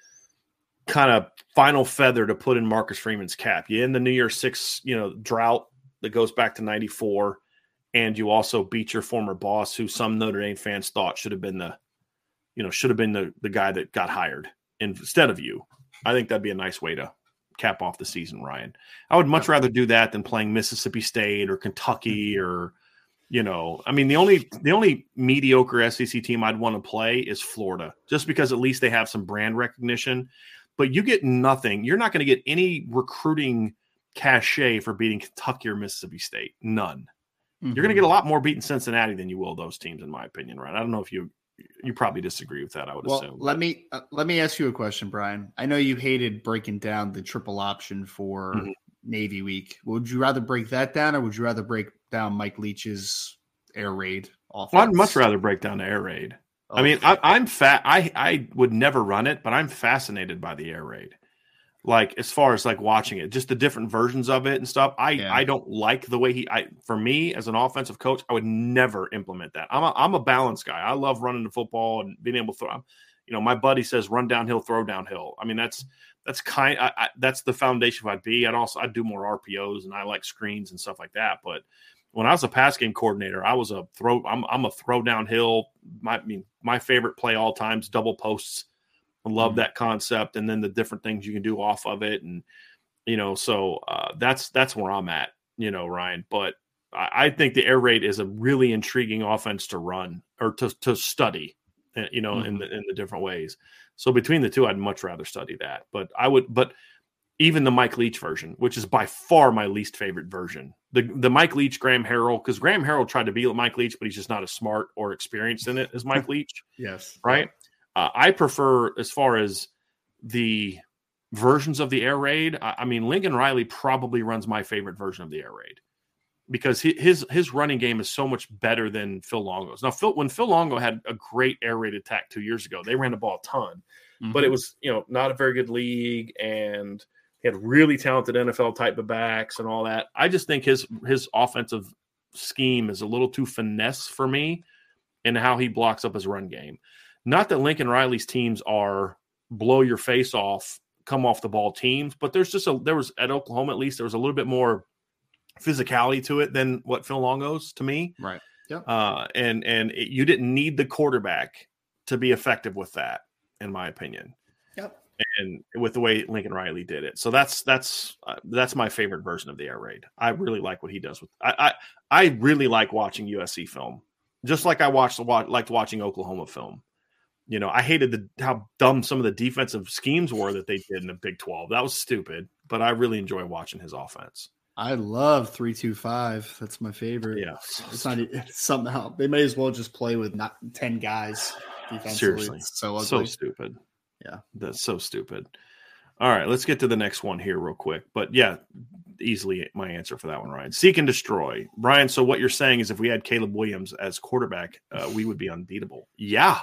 kind of final feather to put in Marcus Freeman's cap. You end the New Year's Six, you know, drought that goes back to ninety-four, and you also beat your former boss, who some Notre Dame fans thought should have been the, you know, should have been the the guy that got hired instead of you. I think that'd be a nice way to cap off the season, Ryan. I would much rather do that than playing Mississippi State or Kentucky or, you know, I mean, the only the only mediocre S E C team I'd want to play is Florida, just because at least they have some brand recognition. But you get nothing. You're not going to get any recruiting cachet for beating Kentucky or Mississippi State. None. Mm-hmm. You're going to get a lot more beating Cincinnati than you will those teams, in my opinion, right? I don't know if you you probably disagree with that, I would well, assume. Let me uh, let me ask you a question, Brian. I know you hated breaking down the triple option for mm-hmm. Navy Week. Would you rather break that down, or would you rather break down Mike Leach's air raid offense? Well, I'd much rather break down the air raid. I mean, I, I'm fat. I I would never run it, but I'm fascinated by the air raid. Like, as far as like watching it, just the different versions of it and stuff. I, yeah. I don't like the way he. I for me as an offensive coach, I would never implement that. I'm a I'm a balanced guy. I love running the football and being able to throw. You know, my buddy says run downhill, throw downhill. I mean, that's that's kind. I, I, that's the foundation of I'd be. I'd also I'd do more R P Os and I like screens and stuff like that. But when I was a pass game coordinator, I was a throw. I'm I'm a throw downhill. My I mean, my favorite play all times, double posts. I love mm-hmm. that concept, and then the different things you can do off of it, and you know, so uh, that's that's where I'm at, you know, Ryan. But I, I think the air raid is a really intriguing offense to run or to to study, you know, mm-hmm. in the in the different ways. So between the two, I'd much rather study that. But I would, but. Even the Mike Leach version, which is by far my least favorite version. The the Mike Leach, Graham Harrell, because Graham Harrell tried to be like Mike Leach, but he's just not as smart or experienced in it as Mike Leach. Yes. Right? Uh, I prefer, as far as the versions of the air raid, I, I mean, Lincoln Riley probably runs my favorite version of the air raid because he, his his running game is so much better than Phil Longo's. Now, Phil, when Phil Longo had a great air raid attack two years ago, they ran the ball a ton, mm-hmm. but it was, you know, not a very good league, and he had really talented N F L type of backs and all that. I just think his his offensive scheme is a little too finesse for me in how he blocks up his run game. Not that Lincoln Riley's teams are blow your face off, come off the ball teams, but there's just a there was at Oklahoma at least there was a little bit more physicality to it than what Phil Longo's to me. Right. Yeah. Uh, and and it, you didn't need the quarterback to be effective with that, in my opinion. Yep. And with the way Lincoln Riley did it. So that's that's uh, that's my favorite version of the air raid. I really like what he does with I I, I really like watching U S C film. Just like I watched liked watching Oklahoma film. You know, I hated the how dumb some of the defensive schemes were that they did in the Big twelve. That was stupid, but I really enjoy watching his offense. I love three two five. That's my favorite. Yeah. It's not it's somehow they may as well just play with not ten guys defensively. Seriously. It's so ugly. So stupid. Yeah, that's so stupid. All right, let's get to the next one here real quick. But yeah, easily my answer for that one, Ryan. Seek and destroy. Brian, so what you're saying is if we had Caleb Williams as quarterback, uh, we would be unbeatable. Yeah.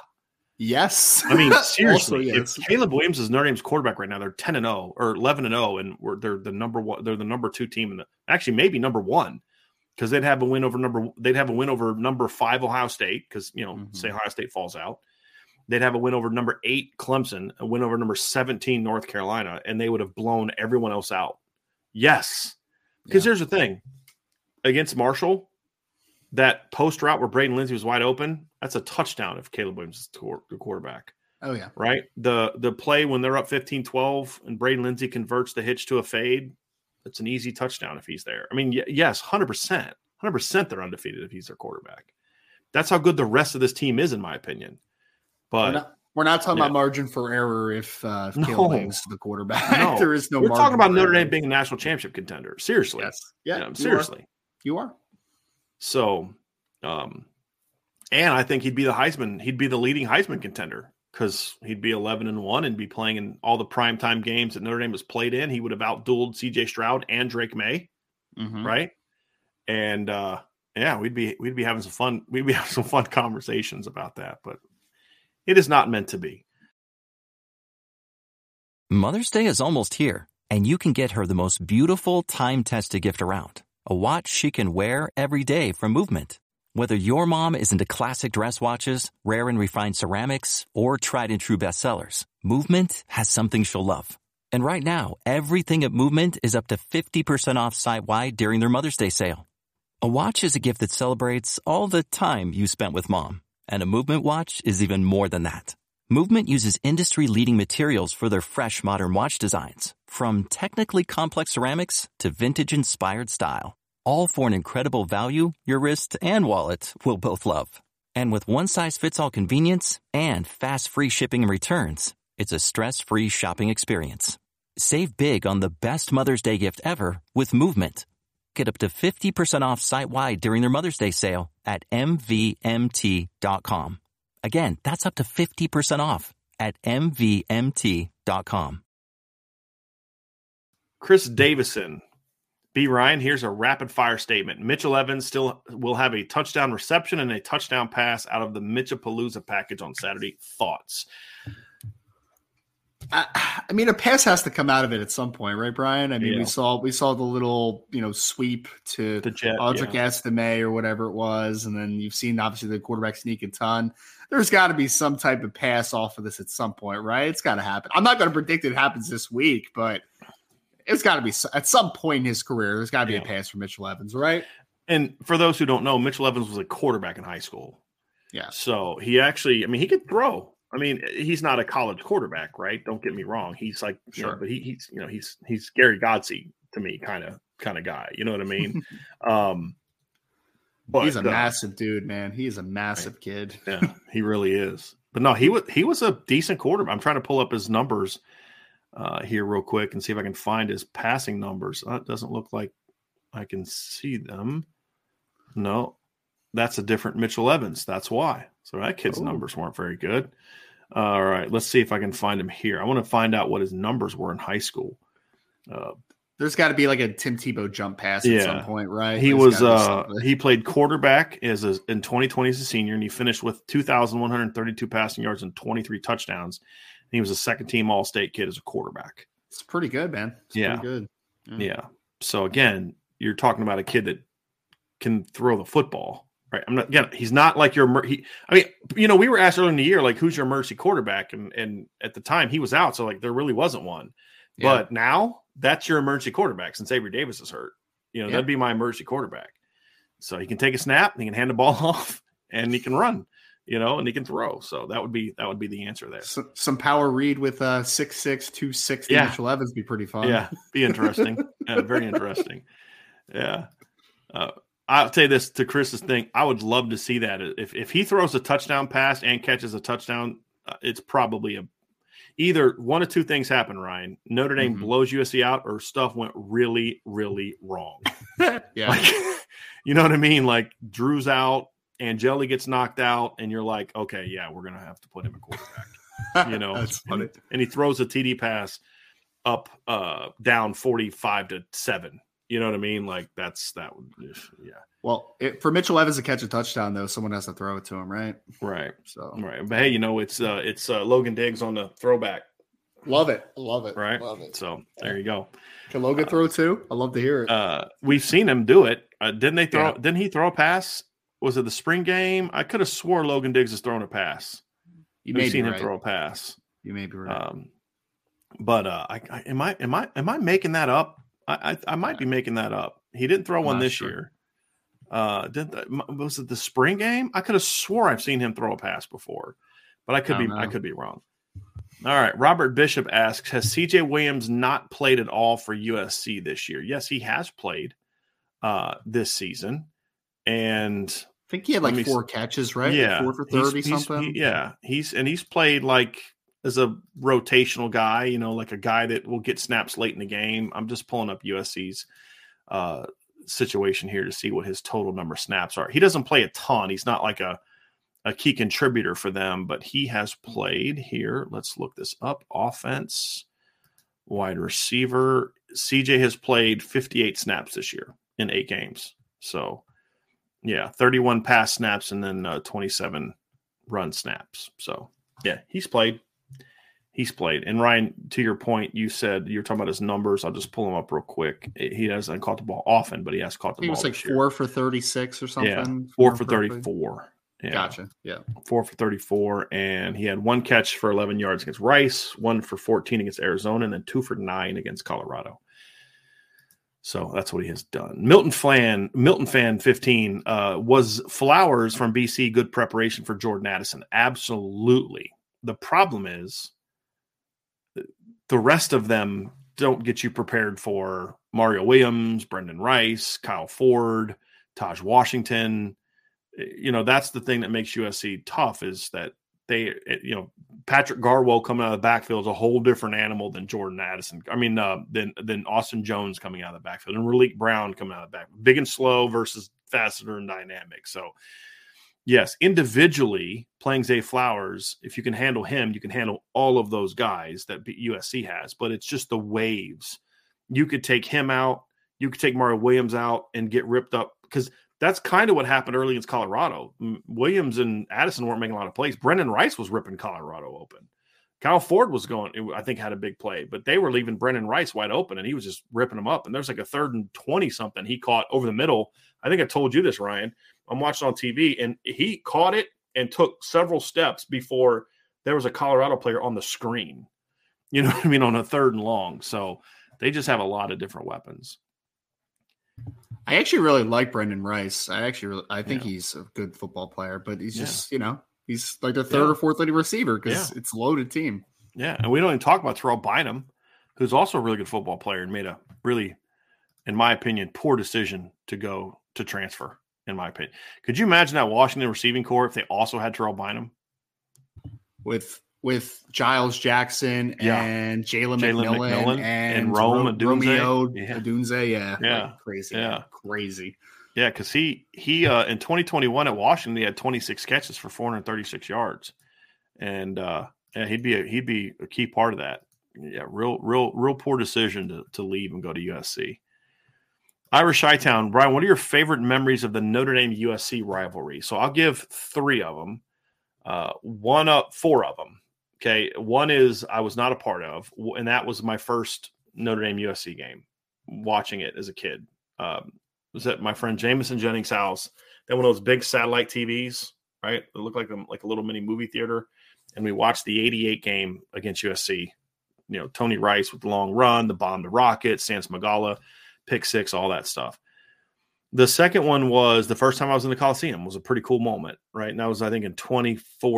Yes. I mean, seriously, also, yes. if Caleb Williams is Notre Dame's quarterback right now, they're ten and oh or eleven and oh, and we're, they're the number one. They're the number two team in the actually maybe number one because they'd have a win over number. They'd have a win over number five Ohio State because you know mm-hmm. say Ohio State falls out. They'd have a win over number eight Clemson, a win over number seventeen North Carolina, and they would have blown everyone else out. Yes. Because yeah. here's the thing. Against Marshall, that post route where Braden Lindsey was wide open, that's a touchdown if Caleb Williams is the quarterback. Oh, yeah. Right? The the play when they're up fifteen twelve and Braden Lindsey converts the hitch to a fade, that's an easy touchdown if he's there. I mean, y- yes, one hundred percent. one hundred percent they're undefeated if he's their quarterback. That's how good the rest of this team is, in my opinion. But we're not, we're not talking yeah. about margin for error if, uh, if no. Caleb Williams is the quarterback. No. There is no We're margin talking about Notre error. Dame being a national championship contender. Seriously. Yes. Yeah. You know, you seriously. Are. You are. So, um, and I think he'd be the Heisman. He'd be the leading Heisman contender because he'd be eleven and one and be playing in all the primetime games that Notre Dame has played in. He would have outdueled C J Stroud and Drake May. Mm-hmm. Right. And, uh, yeah, we'd be, we'd be having some fun. We'd be having some fun conversations about that, but It is not meant to be. Mother's Day is almost here, and you can get her the most beautiful time-tested gift around. A watch she can wear every day from Movement. Whether your mom is into classic dress watches, rare and refined ceramics, or tried and true bestsellers, Movement has something she'll love. And right now, everything at Movement is up to fifty percent off site-wide during their Mother's Day sale. A watch is a gift that celebrates all the time you spent with mom. And a Movement watch is even more than that. Movement uses industry-leading materials for their fresh modern watch designs, from technically complex ceramics to vintage-inspired style. All for an incredible value your wrist and wallet will both love. And with one-size-fits-all convenience and fast free shipping and returns, it's a stress-free shopping experience. Save big on the best Mother's Day gift ever with Movement. Get up to fifty percent off site-wide during their Mother's Day sale at M V M T dot com. Again, that's up to fifty percent off at M V M T dot com. Chris Davison. B. Ryan, here's a rapid-fire statement. Mitchell Evans still will have a touchdown reception and a touchdown pass out of the Mitchapalooza package on Saturday. Thoughts? I, I mean, a pass has to come out of it at some point, right, Brian? I mean, Yeah. we saw we saw the little, you know, sweep to The jet, Audric yeah. Estime or whatever it was, and then you've seen obviously the quarterback sneak a ton. There's got to be some type of pass off of this at some point, right? It's got to happen. I'm not going to predict it happens this week, but it's got to be at some point in his career. There's got to be Yeah. a pass for Mitchell Evans, right? And for those who don't know, Mitchell Evans was a quarterback in high school. Yeah. So he actually, I mean, he could throw. I mean, he's not a college quarterback, right? Don't get me wrong. He's like, you know, Sure. but he, he's, you know, he's he's Gary Godsey to me, kind of kind of guy. You know what I mean? um, but He's a uh, massive dude, man. He is a massive kid. yeah, he really is. But no, he was he was a decent quarterback. I'm trying to pull up his numbers uh, here real quick and see if I can find his passing numbers. Uh, it doesn't look like I can see them. No, that's a different Mitchell Evans. That's why. So that kid's Ooh. numbers weren't very good. All right, let's see if I can find him here. I want to find out what his numbers were in high school. Uh, There's got to be like a Tim Tebow jump pass Yeah. at some point, right? he There's was gotta be uh, something. he played quarterback as a, in twenty twenty as a senior, and he finished with two thousand one hundred thirty-two passing yards and twenty-three touchdowns. And he was a second team All State kid as a quarterback. It's pretty good, man. It's Yeah. pretty good. Yeah. So again, you're talking about a kid that can throw the football, right? I'm not. Again, he's not like your. mer- He, I mean, you know, we were asked earlier in the year, like, who's your mercy quarterback, and and at the time he was out, so like there really wasn't one. Yeah. But now that's your emergency quarterback since Avery Davis is hurt. You know, Yeah. that'd be my emergency quarterback. So he can take a snap, he can hand the ball off, and he can run. You know, and he can throw. So that would be that would be the answer there. Some, some power read with uh six six, two sixty Yeah. Mitchell Evans be pretty fun. Yeah, be interesting. yeah, very interesting. Yeah. Uh, I'll tell you this to Chris's thing. I would love to see that. If if he throws a touchdown pass and catches a touchdown, uh, it's probably a either one of two things happen, Ryan. Notre Dame Mhm. blows U S C out or stuff went really, really wrong. Yeah. Like, you know what I mean? Like Drew's out, Angeli gets knocked out, and you're like, okay, yeah, we're going to have to put him a quarterback. You know, That's funny. and, and he throws a T D pass up, uh, down forty-five to seven. You know what I mean? Like that's that would, yeah, Well, it, for Mitchell Evans to catch a touchdown, though, someone has to throw it to him, right? right, So right. But hey, you know, it's uh, it's uh, Logan Diggs on the throwback, love it. Love it. right? Love it. So there you go. Can Logan throw too? I love to hear it. Uh, we've seen him do it. Uh, didn't they throw? Yeah. Didn't he throw a pass? Was it the spring game? I could have swore Logan Diggs has thrown a pass. you We've may seen be him right. throw a pass. You may be right. Um, but uh, I, I am I am I am I making that up? I I, I might be making that up. He didn't throw I'm one not this sure. year. Uh, did the, was it the spring game? I could have swore I've seen him throw a pass before, but I could I be don't I know. could be wrong. All right, Robert Bishop asks, has C J Williams not played at all for U S C this year? Yes, he has played uh, this season, and I think he had let like me four catches, right? yeah, Like four for he's- thirty he's- something. he- yeah, he's and he's played like as a rotational guy, you know, like a guy that will get snaps late in the game. I'm just pulling up U S C's uh, situation here to see what his total number of snaps are. He doesn't play a ton. He's not like a a key contributor for them, but he has played here. Let's look this up. Offense, wide receiver. C J has played fifty-eight snaps this year in eight games. So, yeah, thirty-one pass snaps and then uh, twenty-seven run snaps. So Yeah, he's played. He's played. And Ryan, to your point, you said you're talking about his numbers. I'll just pull them up real quick. He hasn't caught the ball often, but he has caught the he ball. He was like four for thirty-six or something. Yeah, four for thirty-four. Yeah. Gotcha. Yeah. Four for thirty-four. And he had one catch for eleven yards against Rice, one for fourteen against Arizona, and then two for nine against Colorado. So that's what he has done. Milton Fan, Milton Fan fifteen, uh, was Flowers from B C good preparation for Jordan Addison? Absolutely. The problem is the rest of them don't get you prepared for Mario Williams, Brendan Rice, Kyle Ford, Taj Washington. You know, that's the thing that makes U S C tough is that they, you know, Patrick Garwell coming out of the backfield is a whole different animal than Jordan Addison. I mean, uh, than, than Austin Jones coming out of the backfield and Raleek Brown coming out of the backfield. Big and slow versus faster and dynamic. So, yes, individually playing Zay Flowers, if you can handle him, you can handle all of those guys that U S C has. But it's just the waves. You could take him out. You could take Mario Williams out and get ripped up because that's kind of what happened early against Colorado. Williams and Addison weren't making a lot of plays. Brendan Rice was ripping Colorado open. Kyle Ford was going, I think, had a big play, but they were leaving Brendan Rice wide open, and he was just ripping them up. And there's like a third and twenty-something he caught over the middle. I think I told you this, Ryan. I'm watching on T V, and he caught it and took several steps before there was a Colorado player on the screen. You know what I mean? On a third and long. So they just have a lot of different weapons. I actually really like Brendan Rice. I actually, really, I think Yeah. he's a good football player, but he's Yeah. just, you know, he's like the third Yeah. or fourth leading receiver because Yeah. it's a loaded team. Yeah, and we don't even talk about Terrell Bynum, who's also a really good football player and made a really, in my opinion, poor decision to go to transfer, in my opinion. Could you imagine that Washington receiving corps if they also had Terrell Bynum? With with Giles Jackson Yeah. and Jalen Jalen McMillan, McMillan and, and Rome Ro- Odunze. Romeo Yeah. Odunze. Yeah. Yeah. Like crazy. Yeah. Man. Crazy. Yeah, because he he uh, in twenty twenty-one at Washington he had twenty-six catches for four hundred thirty-six yards, and uh, yeah, he'd be a, he'd be a key part of that. Yeah, real real real poor decision to to leave and go to U S C. Irish Chi-Town, Brian, what are your favorite memories of the Notre Dame U S C rivalry? So I'll give three of them. Uh, one up, four of them. Okay, one is I was not a part of, and that was my first Notre Dame U S C game. Watching it as a kid. Um, was at my friend Jameson Jennings' house. They had one of those big satellite T Vs, right? It looked like a, like a little mini movie theater. And we watched the eighty-eight game against U S C. You know, Tony Rice with the long run, the bomb to Rocket, Sans Magala, pick six, all that stuff. The second one was the first time I was in the Coliseum. It was a pretty cool moment, right? And that was, I think, in twenty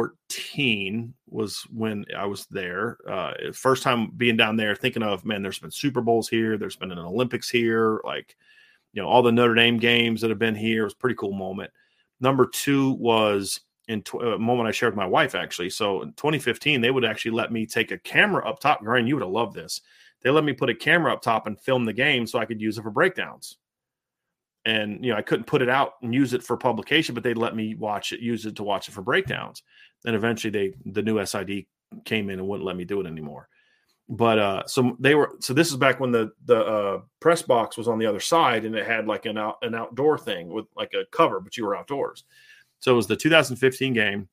fourteen was when I was there. Uh, first time being down there, thinking of, man, there's been Super Bowls here. There's been an Olympics here. Like, you know, all the Notre Dame games that have been here. It was a pretty cool moment. Number two was in tw- a moment I shared with my wife, actually. So in twenty fifteen, they would actually let me take a camera up top. Brian, you would have loved this. They let me put a camera up top and film the game so I could use it for breakdowns. And, you know, I couldn't put it out and use it for publication, but they'd let me watch it, use it to watch it for breakdowns. And eventually they, the new S I D came in and wouldn't let me do it anymore. But uh, so they were, so this is back when the, the uh, press box was on the other side and it had like an out, an outdoor thing with like a cover, but you were outdoors. So it was the two thousand fifteen game.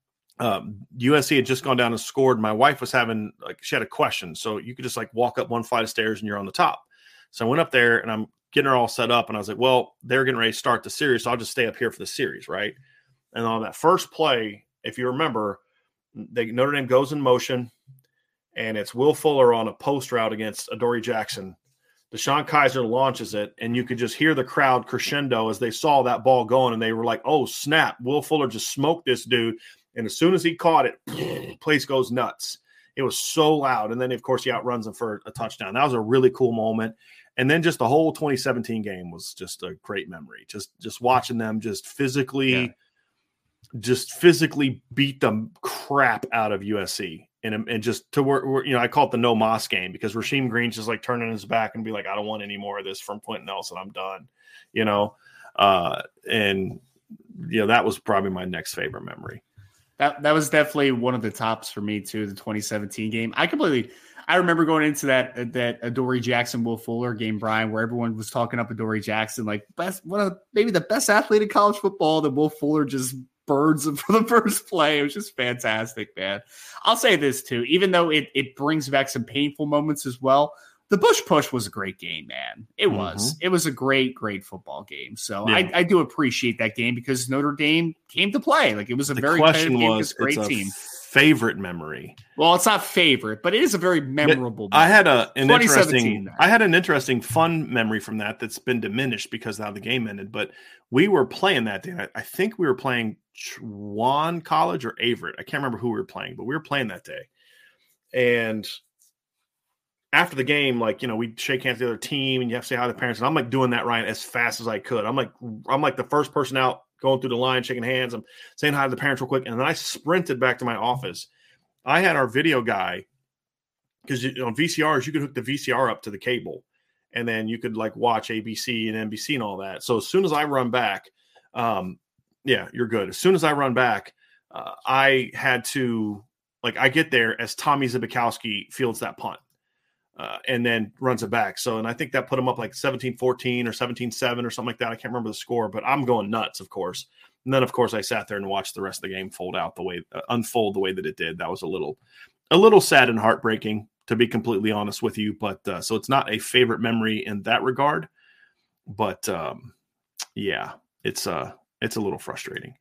Um, U S C had just gone down and scored. My wife was having, like, she had a question. So you could just like walk up one flight of stairs and you're on the top. So I went up there and I'm getting her all set up. And I was like, well, they're getting ready to start the series. So I'll just stay up here for the series. Right. And on that first play, if you remember, they, Notre Dame goes in motion and it's Will Fuller on a post route against Adoree Jackson. Deshaun Kaiser launches it, and you could just hear the crowd crescendo as they saw that ball going, and they were like, oh, snap, Will Fuller just smoked this dude. And as soon as he caught it, place goes nuts. It was so loud. And then, of course, he outruns him for a touchdown. That was a really cool moment. And then just the whole twenty seventeen game was just a great memory. Just just watching them just physically yeah. just physically beat the crap out of U S C. And, and just to work, you know, I call it the no Moss game because Rasheem Green's just like turning his back and be like, I don't want any more of this from Quentin Nelson. I'm done, you know? Uh, and, you know, that was probably my next favorite memory. That that was definitely one of the tops for me too, the twenty seventeen game. I completely, I remember going into that, that Adoree Jackson, Will Fuller game, Brian, where everyone was talking up Adoree Jackson, like best, one of the, maybe the best athlete in college football, that Will Fuller just birds for the first play. It was just fantastic, man. I'll say this too, even though it, it brings back some painful moments as well. The Bush Push was a great game, man. It mm-hmm. was. It was a great, great football game. So yeah. I, I do appreciate that game because Notre Dame came to play. Like it was a the very question game, was, great it's a team. Favorite memory. Well, it's not favorite, but it is a very memorable. I had a an interesting. I had an interesting, fun memory from that that's been diminished because now the game ended. But we were playing that day. I, I think we were playing Juan College or Averett. I can't remember who we were playing, but we were playing that day. And after the game, like, you know, we shake hands with the other team and you have to say hi to the parents. And I'm like doing that, Ryan, as fast as I could. I'm like, I'm like the first person out going through the line, shaking hands. I'm saying hi to the parents real quick. And then I sprinted back to my office. I had our video guy, because you know, on V C Rs, you could hook the V C R up to the cable and then you could like watch A B C and N B C and all that. So as soon as I run back, um, yeah, you're good. As soon as I run back, uh, I had to, like, I get there as Tommy Zbikowski fields that punt. Uh, and then runs it back. So, and I think that put him up like seventeen fourteen or seventeen seven or something like that. I can't remember the score, but I'm going nuts, of course. And then, of course, I sat there and watched the rest of the game fold out the way, uh, unfold the way that it did. That was a little, a little sad and heartbreaking, to be completely honest with you. But uh, so it's not a favorite memory in that regard. But um, yeah, it's uh, it's a little frustrating.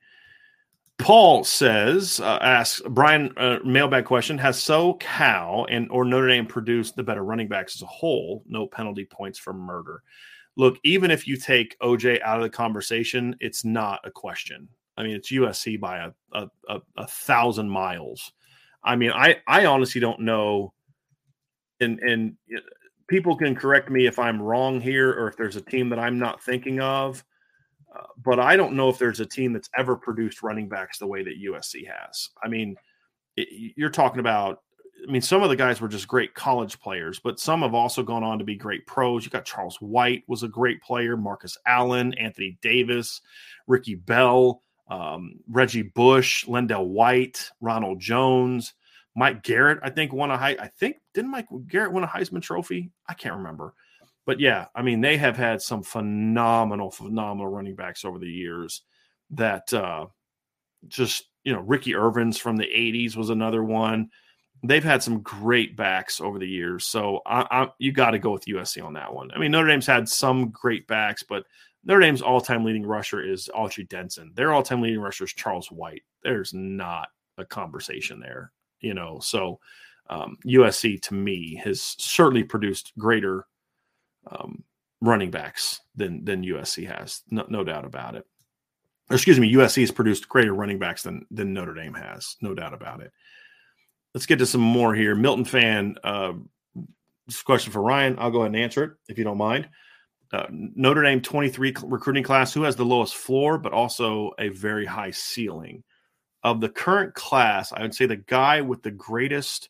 Paul says, uh, asks Brian, uh, mailbag question: has SoCal and or Notre Dame produced the better running backs as a whole? No penalty points for murder. Look, even if you take O J out of the conversation, it's not a question. I mean, it's U S C by a a, a, a thousand miles. I mean, I, I honestly don't know, and and people can correct me if I'm wrong here or if there's a team that I'm not thinking of. Uh, but I don't know if there's a team that's ever produced running backs the way that U S C has. I mean, it, you're talking about, I mean, some of the guys were just great college players, but some have also gone on to be great pros. You got Charles White was a great player, Marcus Allen, Anthony Davis, Ricky Bell, um, Reggie Bush, Lendell White, Ronald Jones, Mike Garrett, I think won a high, I think, didn't Mike Garrett win a Heisman Trophy? I can't remember. But, yeah, I mean, they have had some phenomenal, phenomenal running backs over the years that uh, just, you know, Ricky Irvins from the eighties was another one. They've had some great backs over the years. So, I, I, you got to go with U S C on that one. I mean, Notre Dame's had some great backs, but Notre Dame's all-time leading rusher is Autry Denson. Their all-time leading rusher is Charles White. There's not a conversation there, you know. So, um, U S C, to me, has certainly produced greater Um, running backs than than U S C has, no, no doubt about it. Or excuse me, U S C has produced greater running backs than than Notre Dame has, no doubt about it. Let's get to some more here. Milton Fan, uh, this question for Ryan. I'll go ahead and answer it if you don't mind. Uh, Notre Dame twenty-three recruiting class, who has the lowest floor but also a very high ceiling? Of the current class, I would say the guy with the greatest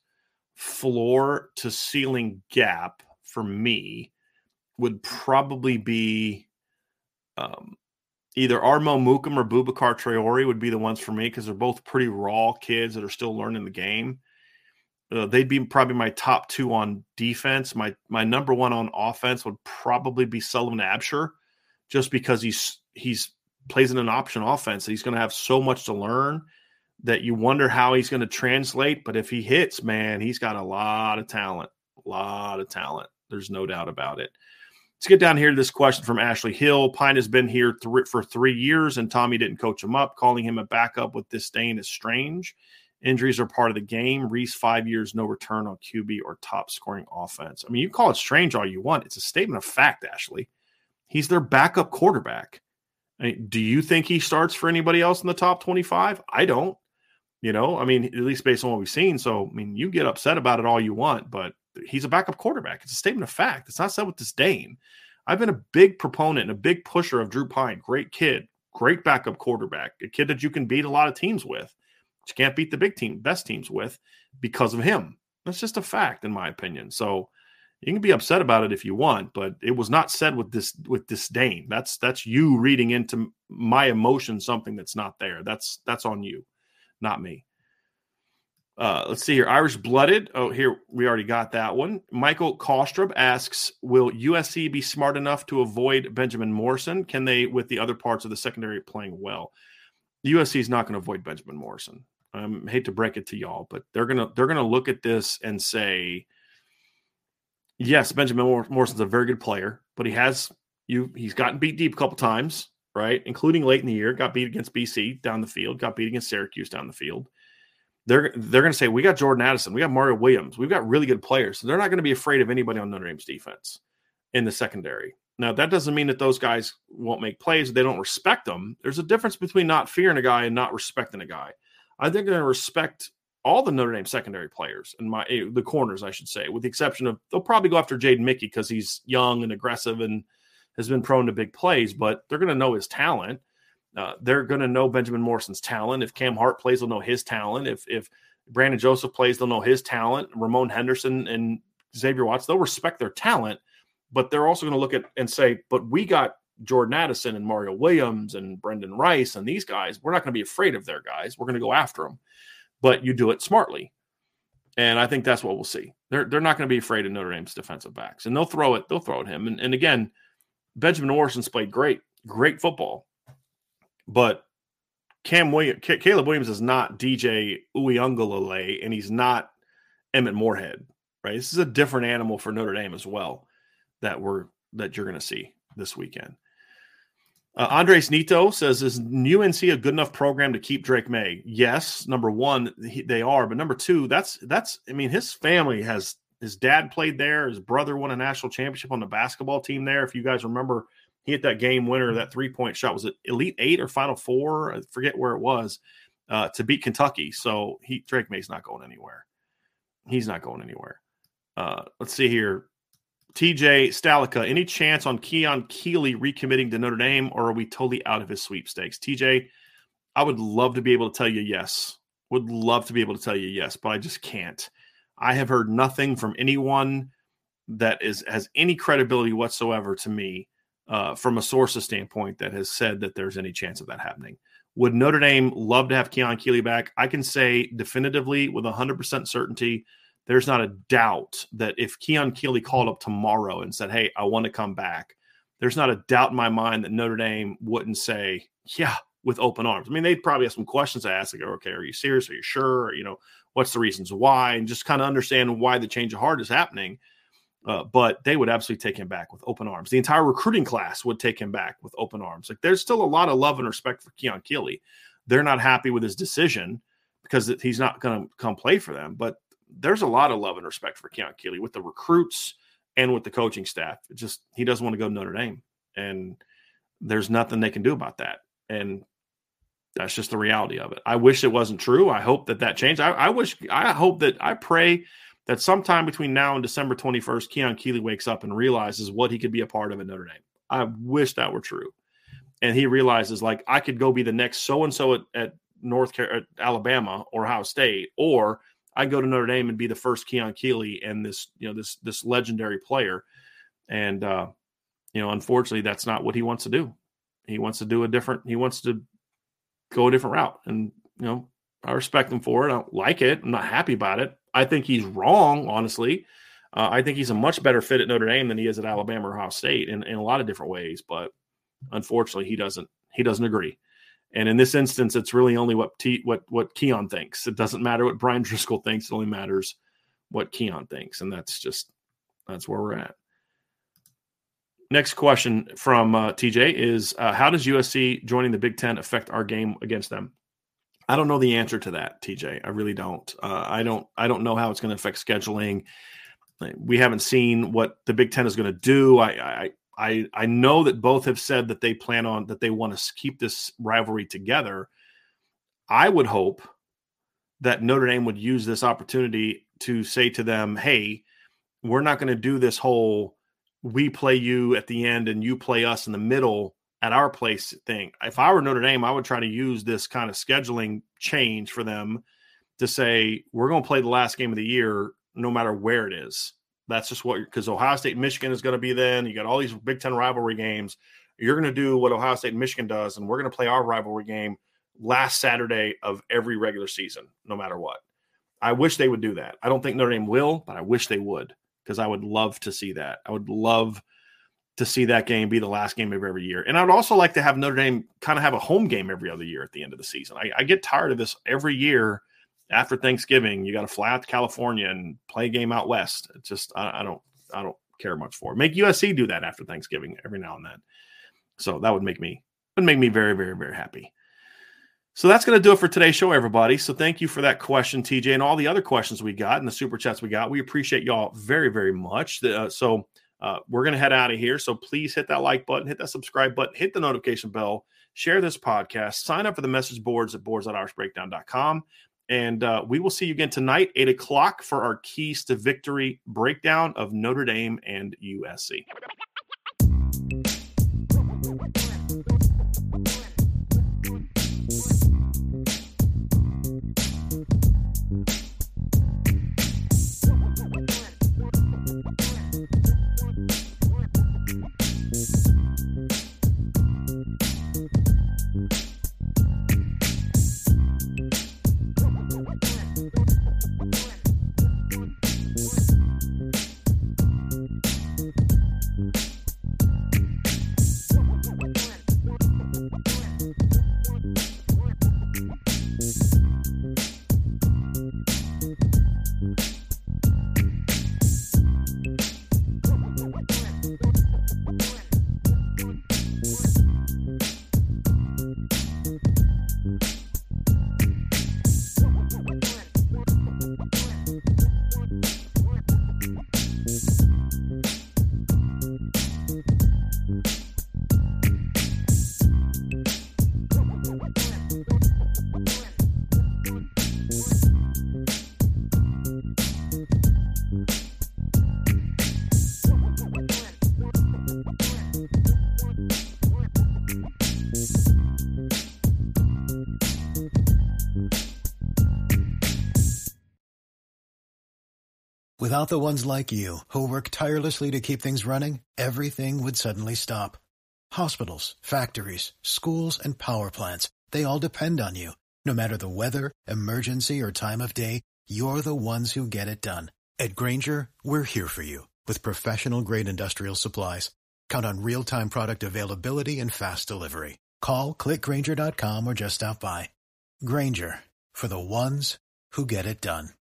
floor to ceiling gap for me would probably be um, either Armo Mukum or Boubacar Traore would be the ones for me because they're both pretty raw kids that are still learning the game. Uh, they'd be probably my top two on defense. My my number one on offense would probably be Sullivan Absher, just because he's he's plays in an option offense. He's going to have so much to learn that you wonder how he's going to translate. But if he hits, man, he's got a lot of talent, a lot of talent. There's no doubt about it. Let's get down here to this question from Ashley Hill. Pine has been here th- for three years, and Tommy didn't coach him up. Calling him a backup with disdain is strange. Injuries are part of the game. Reese, five years, no return on Q B or top scoring offense. I mean, you call it strange all you want. It's a statement of fact, Ashley. He's their backup quarterback. I mean, do you think he starts for anybody else in the top twenty-five? I don't. You know, I mean, at least based on what we've seen. So, I mean, you get upset about it all you want, but he's a backup quarterback. It's a statement of fact. It's not said with disdain. I've been a big proponent and a big pusher of Drew Pine. Great kid, great backup quarterback, a kid that you can beat a lot of teams with. But you can't beat the big team, best teams with because of him. That's just a fact, in my opinion. So you can be upset about it if you want, but it was not said with this with disdain. That's that's you reading into my emotion something that's not there. That's that's on you, not me. Uh, let's see here. Irish Blooded. Oh, here, we already got that one. Michael Kostrup asks, will U S C be smart enough to avoid Benjamin Morrison? Can they, with the other parts of the secondary playing well? U S C is not going to avoid Benjamin Morrison. I um, hate to break it to y'all, but they're gonna they're gonna look at this and say, yes, Benjamin Morrison's a very good player, but he has you he's gotten beat deep a couple times, right? Including late in the year, got beat against B C down the field, got beat against Syracuse down the field. They're they're going to say, we got Jordan Addison, we got Mario Williams, we've got really good players. So they're not going to be afraid of anybody on Notre Dame's defense in the secondary. Now, that doesn't mean that those guys won't make plays. They don't respect them. There's a difference between not fearing a guy and not respecting a guy. I think they're going to respect all the Notre Dame secondary players and my the corners, I should say, with the exception of they'll probably go after Jaden Mickey because he's young and aggressive and has been prone to big plays, but they're going to know his talent. Uh, they're going to know Benjamin Morrison's talent. If Cam Hart plays, they'll know his talent. If if Brandon Joseph plays, they'll know his talent. Ramon Henderson and Xavier Watts, they'll respect their talent, but they're also going to look at and say, but we got Jordan Addison and Mario Williams and Brendan Rice and these guys. We're not going to be afraid of their guys. We're going to go after them, but you do it smartly. And I think that's what we'll see. They're they're not going to be afraid of Notre Dame's defensive backs, and they'll throw it. They'll throw at him. And, and again, Benjamin Morrison's played great, great football. But Cam Williams, Caleb Williams is not D J Uiagalelei, and he's not Emmett Morehead, right? This is a different animal for Notre Dame as well that we're that you're going to see this weekend. Uh, Andres Nito says, is U N C a good enough program to keep Drake May? Yes, number one, he, they are, but number two, that's that's. I mean, his family has his dad played there, his brother won a national championship on the basketball team there. If you guys remember. He hit that game winner, that three-point shot. Was it Elite Eight or Final Four? I forget where it was, uh, to beat Kentucky. So he Drake May's not going anywhere. He's not going anywhere. Uh, let's see here. T J Stalica, any chance on Keon Keeley recommitting to Notre Dame, or are we totally out of his sweepstakes? T J, I would love to be able to tell you yes. Would love to be able to tell you yes, but I just can't. I have heard nothing from anyone that is has any credibility whatsoever to me Uh, from a sources standpoint that has said that there's any chance of that happening. Would Notre Dame love to have Keon Keeley back? I can say definitively with one hundred percent certainty, there's not a doubt that if Keon Keeley called up tomorrow and said, hey, I want to come back, there's not a doubt in my mind that Notre Dame wouldn't say, yeah, with open arms. I mean, they'd probably have some questions to ask. Like, okay, are you serious? Are you sure? Or, you know, what's the reasons why? And just kind of understand why the change of heart is happening. Uh, but they would absolutely take him back with open arms. The entire recruiting class would take him back with open arms. Like, there's still a lot of love and respect for Keon Keeley. They're not happy with his decision because he's not going to come play for them. But there's a lot of love and respect for Keon Keeley with the recruits and with the coaching staff. It just he doesn't want to go to Notre Dame, and there's nothing they can do about that. And that's just the reality of it. I wish it wasn't true. I hope that that changed. I, I wish. I hope that. I pray that sometime between now and December twenty-first, Keon Keeley wakes up and realizes what he could be a part of at Notre Dame. I wish that were true. And he realizes, like, I could go be the next so-and-so at, at North Car- at Alabama or Ohio State, or I go to Notre Dame and be the first Keon Keeley and this, you know, this, this legendary player. And, uh, you know, unfortunately, that's not what he wants to do. He wants to do a different, he wants to go a different route. And, you know, I respect him for it. I don't like it. I'm not happy about it. I think he's wrong, honestly. Uh, I think he's a much better fit at Notre Dame than he is at Alabama or Ohio State in, in a lot of different ways. But unfortunately, he doesn't he doesn't agree. And in this instance, it's really only what T, what what Keon thinks. It doesn't matter what Brian Driscoll thinks. It only matters what Keon thinks, and that's just that's where we're at. Next question from uh, T J is, uh, how does U S C joining the Big Ten affect our game against them? I don't know the answer to that, T J. I really don't. Uh, I don't. I don't know how it's going to affect scheduling. We haven't seen what the Big Ten is going to do. I, I, I, I know that both have said that they plan on that they want to keep this rivalry together. I would hope that Notre Dame would use this opportunity to say to them, "Hey, we're not going to do this whole we play you at the end and you play us in the middle at our place thing." If I were Notre Dame, I would try to use this kind of scheduling change for them to say, we're going to play the last game of the year no matter where it is. That's just what, because Ohio State and Michigan is going to be then. You got all these Big Ten rivalry games. You're going to do what Ohio State and Michigan does, and we're going to play our rivalry game last Saturday of every regular season, no matter what. I wish they would do that. I don't think Notre Dame will, but I wish they would, because I would love to see that. I would love to see that game be the last game of every year. And I'd also like to have Notre Dame kind of have a home game every other year at the end of the season. I, I get tired of this every year after Thanksgiving. You got to fly out to California and play a game out west. It's just I, I don't I don't care much for it. Make U S C do that after Thanksgiving every now and then. So that would make me would make me very, very, very happy. So that's going to do it for today's show, everybody. So thank you for that question, T J, and all the other questions we got and the super chats we got. We appreciate y'all very, very much. Uh, so uh, we're going to head out of here. So please hit that like button, hit that subscribe button, hit the notification bell, share this podcast, sign up for the message boards at boards dot irish breakdown dot com. And uh, we will see you again tonight, eight o'clock, for our Keys to Victory breakdown of Notre Dame and U S C. Without the ones like you, who work tirelessly to keep things running, everything would suddenly stop. Hospitals, factories, schools, and power plants, they all depend on you. No matter the weather, emergency, or time of day, you're the ones who get it done. At Grainger, we're here for you with professional-grade industrial supplies. Count on real-time product availability and fast delivery. Call, click Grainger dot com, or just stop by. Grainger, for the ones who get it done.